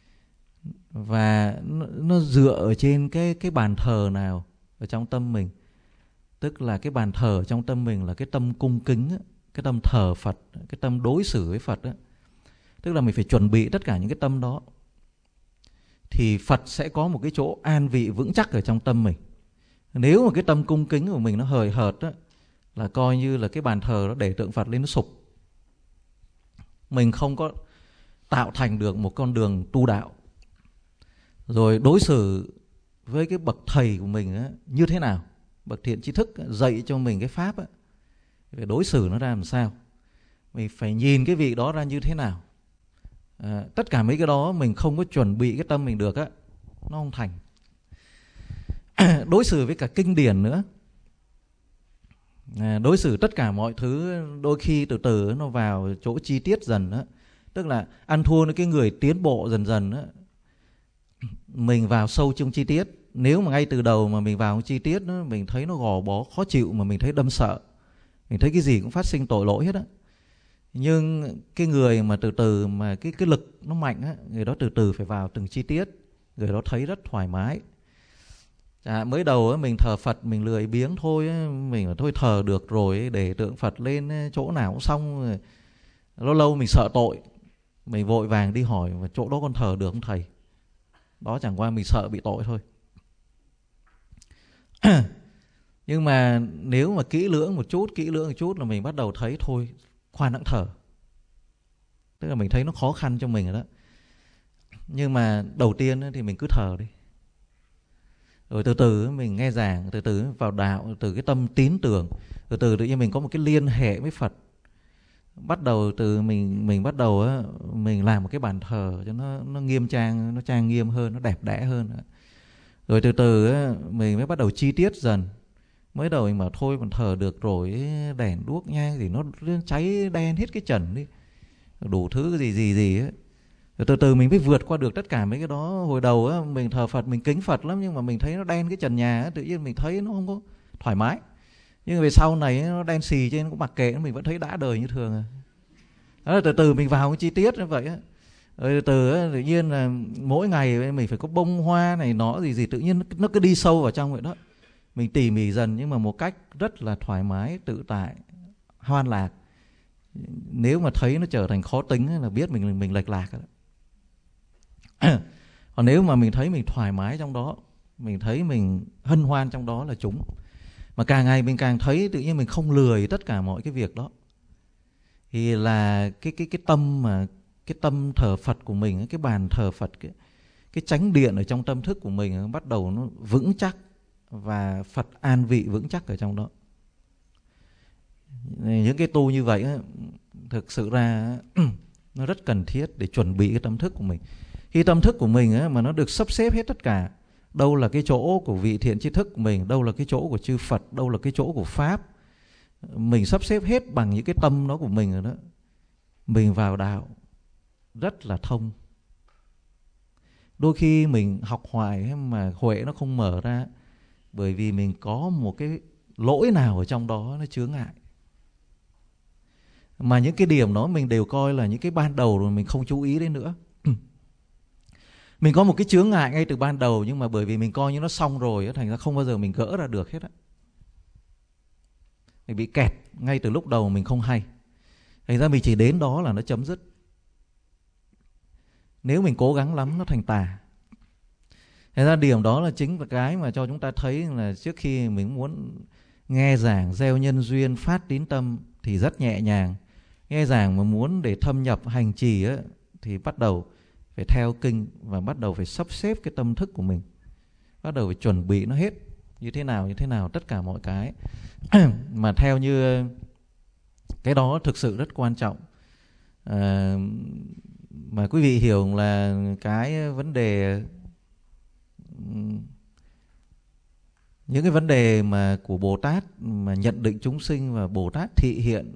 Và nó, nó dựa ở trên cái, cái bàn thờ nào ở trong tâm mình. Tức là cái bàn thờ trong tâm mình là cái tâm cung kính, cái tâm thờ Phật, cái tâm đối xử với Phật. Tức là mình phải chuẩn bị tất cả những cái tâm đó. Thì Phật sẽ có một cái chỗ an vị vững chắc ở trong tâm mình. Nếu mà cái tâm cung kính của mình nó hời hợt á, là coi như là cái bàn thờ nó để tượng Phật lên nó sụp. Mình không có tạo thành được một con đường tu đạo. Rồi đối xử với cái bậc thầy của mình á, như thế nào? Bậc thiện tri thức dạy cho mình cái pháp á, phải đối xử nó ra làm sao? Mình phải nhìn cái vị đó ra như thế nào? À, tất cả mấy cái đó mình không có chuẩn bị cái tâm mình được á, nó không thành. Đối xử với cả kinh điển nữa, à, đối xử tất cả mọi thứ đôi khi từ từ nó vào chỗ chi tiết dần á. Tức là ăn thua với cái người tiến bộ dần dần á, mình vào sâu trong chi tiết. Nếu mà ngay từ đầu mà mình vào chi tiết đó, mình thấy nó gò bó khó chịu, mà mình thấy đâm sợ, mình thấy cái gì cũng phát sinh tội lỗi hết á. Nhưng cái người mà từ từ mà cái, cái lực nó mạnh á, người đó từ từ phải vào từng chi tiết, người đó thấy rất thoải mái. À, mới đầu á, mình thờ Phật mình lười biếng thôi á, mình bảo thôi thờ được rồi, để tượng Phật lên chỗ nào cũng xong rồi. Lâu lâu mình sợ tội, mình vội vàng đi hỏi chỗ đó con thờ được không thầy? Đó chẳng qua mình sợ bị tội thôi. Nhưng mà nếu mà kỹ lưỡng một chút, kỹ lưỡng một chút là mình bắt đầu thấy thôi, khoan hẵng thở. Tức là mình thấy nó khó khăn cho mình rồi đó. Nhưng mà đầu tiên thì mình cứ thở đi. Rồi từ từ mình nghe giảng, từ từ vào đạo, từ cái tâm tín tưởng, từ từ tự nhiên mình có một cái liên hệ với Phật. Bắt đầu từ mình mình bắt đầu á, mình làm một cái bàn thờ cho nó nó nghiêm trang, nó trang nghiêm hơn, nó đẹp đẽ hơn. Rồi từ từ á, mình mới bắt đầu chi tiết dần. Mới đầu mình bảo thôi bàn thờ được rồi, đèn đuốc nhang thì nó cháy đen hết cái trần đi, đủ thứ gì gì gì ấy. Rồi từ từ mình mới vượt qua được tất cả mấy cái đó. Hồi đầu á, mình thờ Phật, mình kính Phật lắm, nhưng mà mình thấy nó đen cái trần nhà á, tự nhiên mình thấy nó không có thoải mái. Nhưng về sau này nó đen xì trên, nó cũng mặc kệ, mình vẫn thấy đã đời như thường à. Đó là từ từ mình vào cái chi tiết như vậy á. Rồi từ từ á, tự nhiên là mỗi ngày mình phải có bông hoa này nó gì gì, tự nhiên nó cứ đi sâu vào trong vậy đó. Mình tỉ mỉ dần, nhưng mà một cách rất là thoải mái, tự tại, hoan lạc. Nếu mà thấy nó trở thành khó tính là biết mình mình lệch lạc rồi. Còn nếu mà mình thấy mình thoải mái trong đó, mình thấy mình hân hoan trong đó là chúng. Mà càng ngày mình càng thấy tự nhiên mình không lười tất cả mọi cái việc đó. Thì là cái cái cái tâm mà cái tâm thờ Phật của mình, cái bàn thờ Phật, cái cái chánh điện ở trong tâm thức của mình bắt đầu nó vững chắc, và Phật an vị vững chắc ở trong đó. cái tu như vậy á, thực sự ra nó rất cần thiết để chuẩn bị cái tâm thức của mình. Khi tâm thức của mình á, mà nó được sắp xếp hết tất cả, đâu là cái chỗ của vị thiện tri thức của mình, đâu là cái chỗ của chư Phật, đâu là cái chỗ của Pháp, mình sắp xếp hết bằng những cái tâm đó của mình rồi đó, mình vào đạo rất là thông. Đôi khi mình học hoài mà huệ nó không mở ra, bởi vì mình có một cái lỗi nào ở trong đó nó chướng ngại. Mà những cái điểm đó mình đều coi là những cái ban đầu rồi, mình không chú ý đến nữa. Mình có một cái chướng ngại ngay từ ban đầu, nhưng mà bởi vì mình coi như nó xong rồi, thành ra không bao giờ mình gỡ ra được hết á. Mình bị kẹt ngay từ lúc đầu mình không hay. Thành ra mình chỉ đến đó là nó chấm dứt. Nếu mình cố gắng lắm nó thành tà. Thành ra điểm đó là chính là cái mà cho chúng ta thấy là trước khi mình muốn nghe giảng gieo nhân duyên phát tín tâm thì rất nhẹ nhàng. Nghe giảng mà muốn để thâm nhập hành trì á, thì bắt đầu phải theo kinh và bắt đầu phải sắp xếp cái tâm thức của mình. Bắt đầu phải chuẩn bị nó hết. Như thế nào, như thế nào, tất cả mọi cái. Mà theo như cái đó thực sự rất quan trọng. À, mà quý vị hiểu là cái vấn đề, những cái vấn đề mà của Bồ Tát mà nhận định chúng sinh và Bồ Tát thị hiện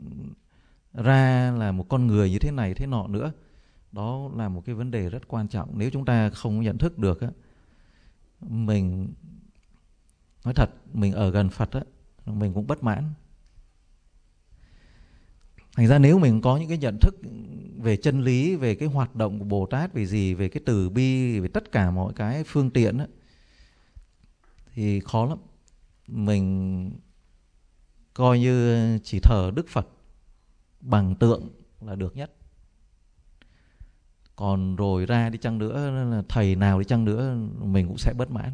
ra là một con người như thế này thế nọ nữa, đó là một cái vấn đề rất quan trọng. Nếu chúng ta không nhận thức được á, mình nói thật, mình ở gần Phật á, mình cũng bất mãn. Thành ra nếu mình có những cái nhận thức về chân lý, về cái hoạt động của Bồ Tát, về gì, về cái từ bi, về tất cả mọi cái phương tiện á, thì khó lắm. Mình coi như chỉ thờ Đức Phật bằng tượng là được nhất. Còn rồi ra đi chăng nữa, là thầy nào đi chăng nữa, mình cũng sẽ bất mãn.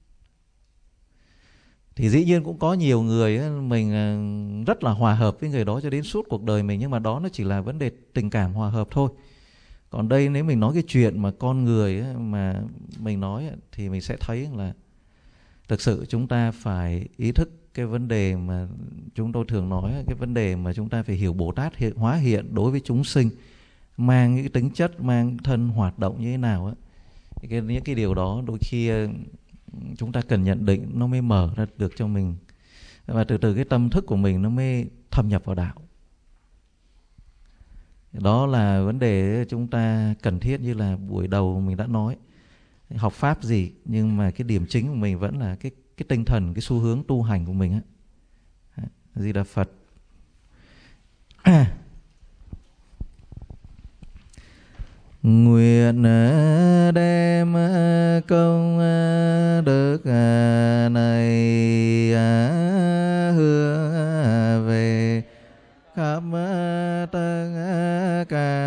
Thì dĩ nhiên cũng có nhiều người ấy, mình rất là hòa hợp với người đó cho đến suốt cuộc đời mình, nhưng mà đó nó chỉ là vấn đề tình cảm hòa hợp thôi. Còn đây nếu mình nói cái chuyện mà con người ấy, mà mình nói ấy, thì mình sẽ thấy là thực sự chúng ta phải ý thức cái vấn đề mà chúng tôi thường nói, cái vấn đề mà chúng ta phải hiểu Bồ Tát hiện, hóa hiện đối với chúng sinh, mang những cái tính chất, mang thân hoạt động như thế nào ấy. Cái, những cái điều đó đôi khi chúng ta cần nhận định nó mới mở ra được cho mình, và từ từ cái tâm thức của mình nó mới thâm nhập vào đạo. Đó là vấn đề chúng ta cần thiết, như là buổi đầu mình đã nói, học pháp gì nhưng mà cái điểm chính của mình vẫn là cái cái tinh thần, cái xu hướng tu hành của mình á. Di Đà Phật. Nguyện đem công đức này hướng về khắp tất cả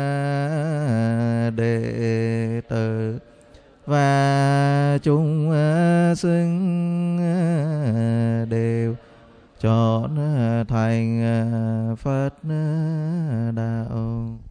đệ tử và chúng sinh đều chọn thành Phật đạo.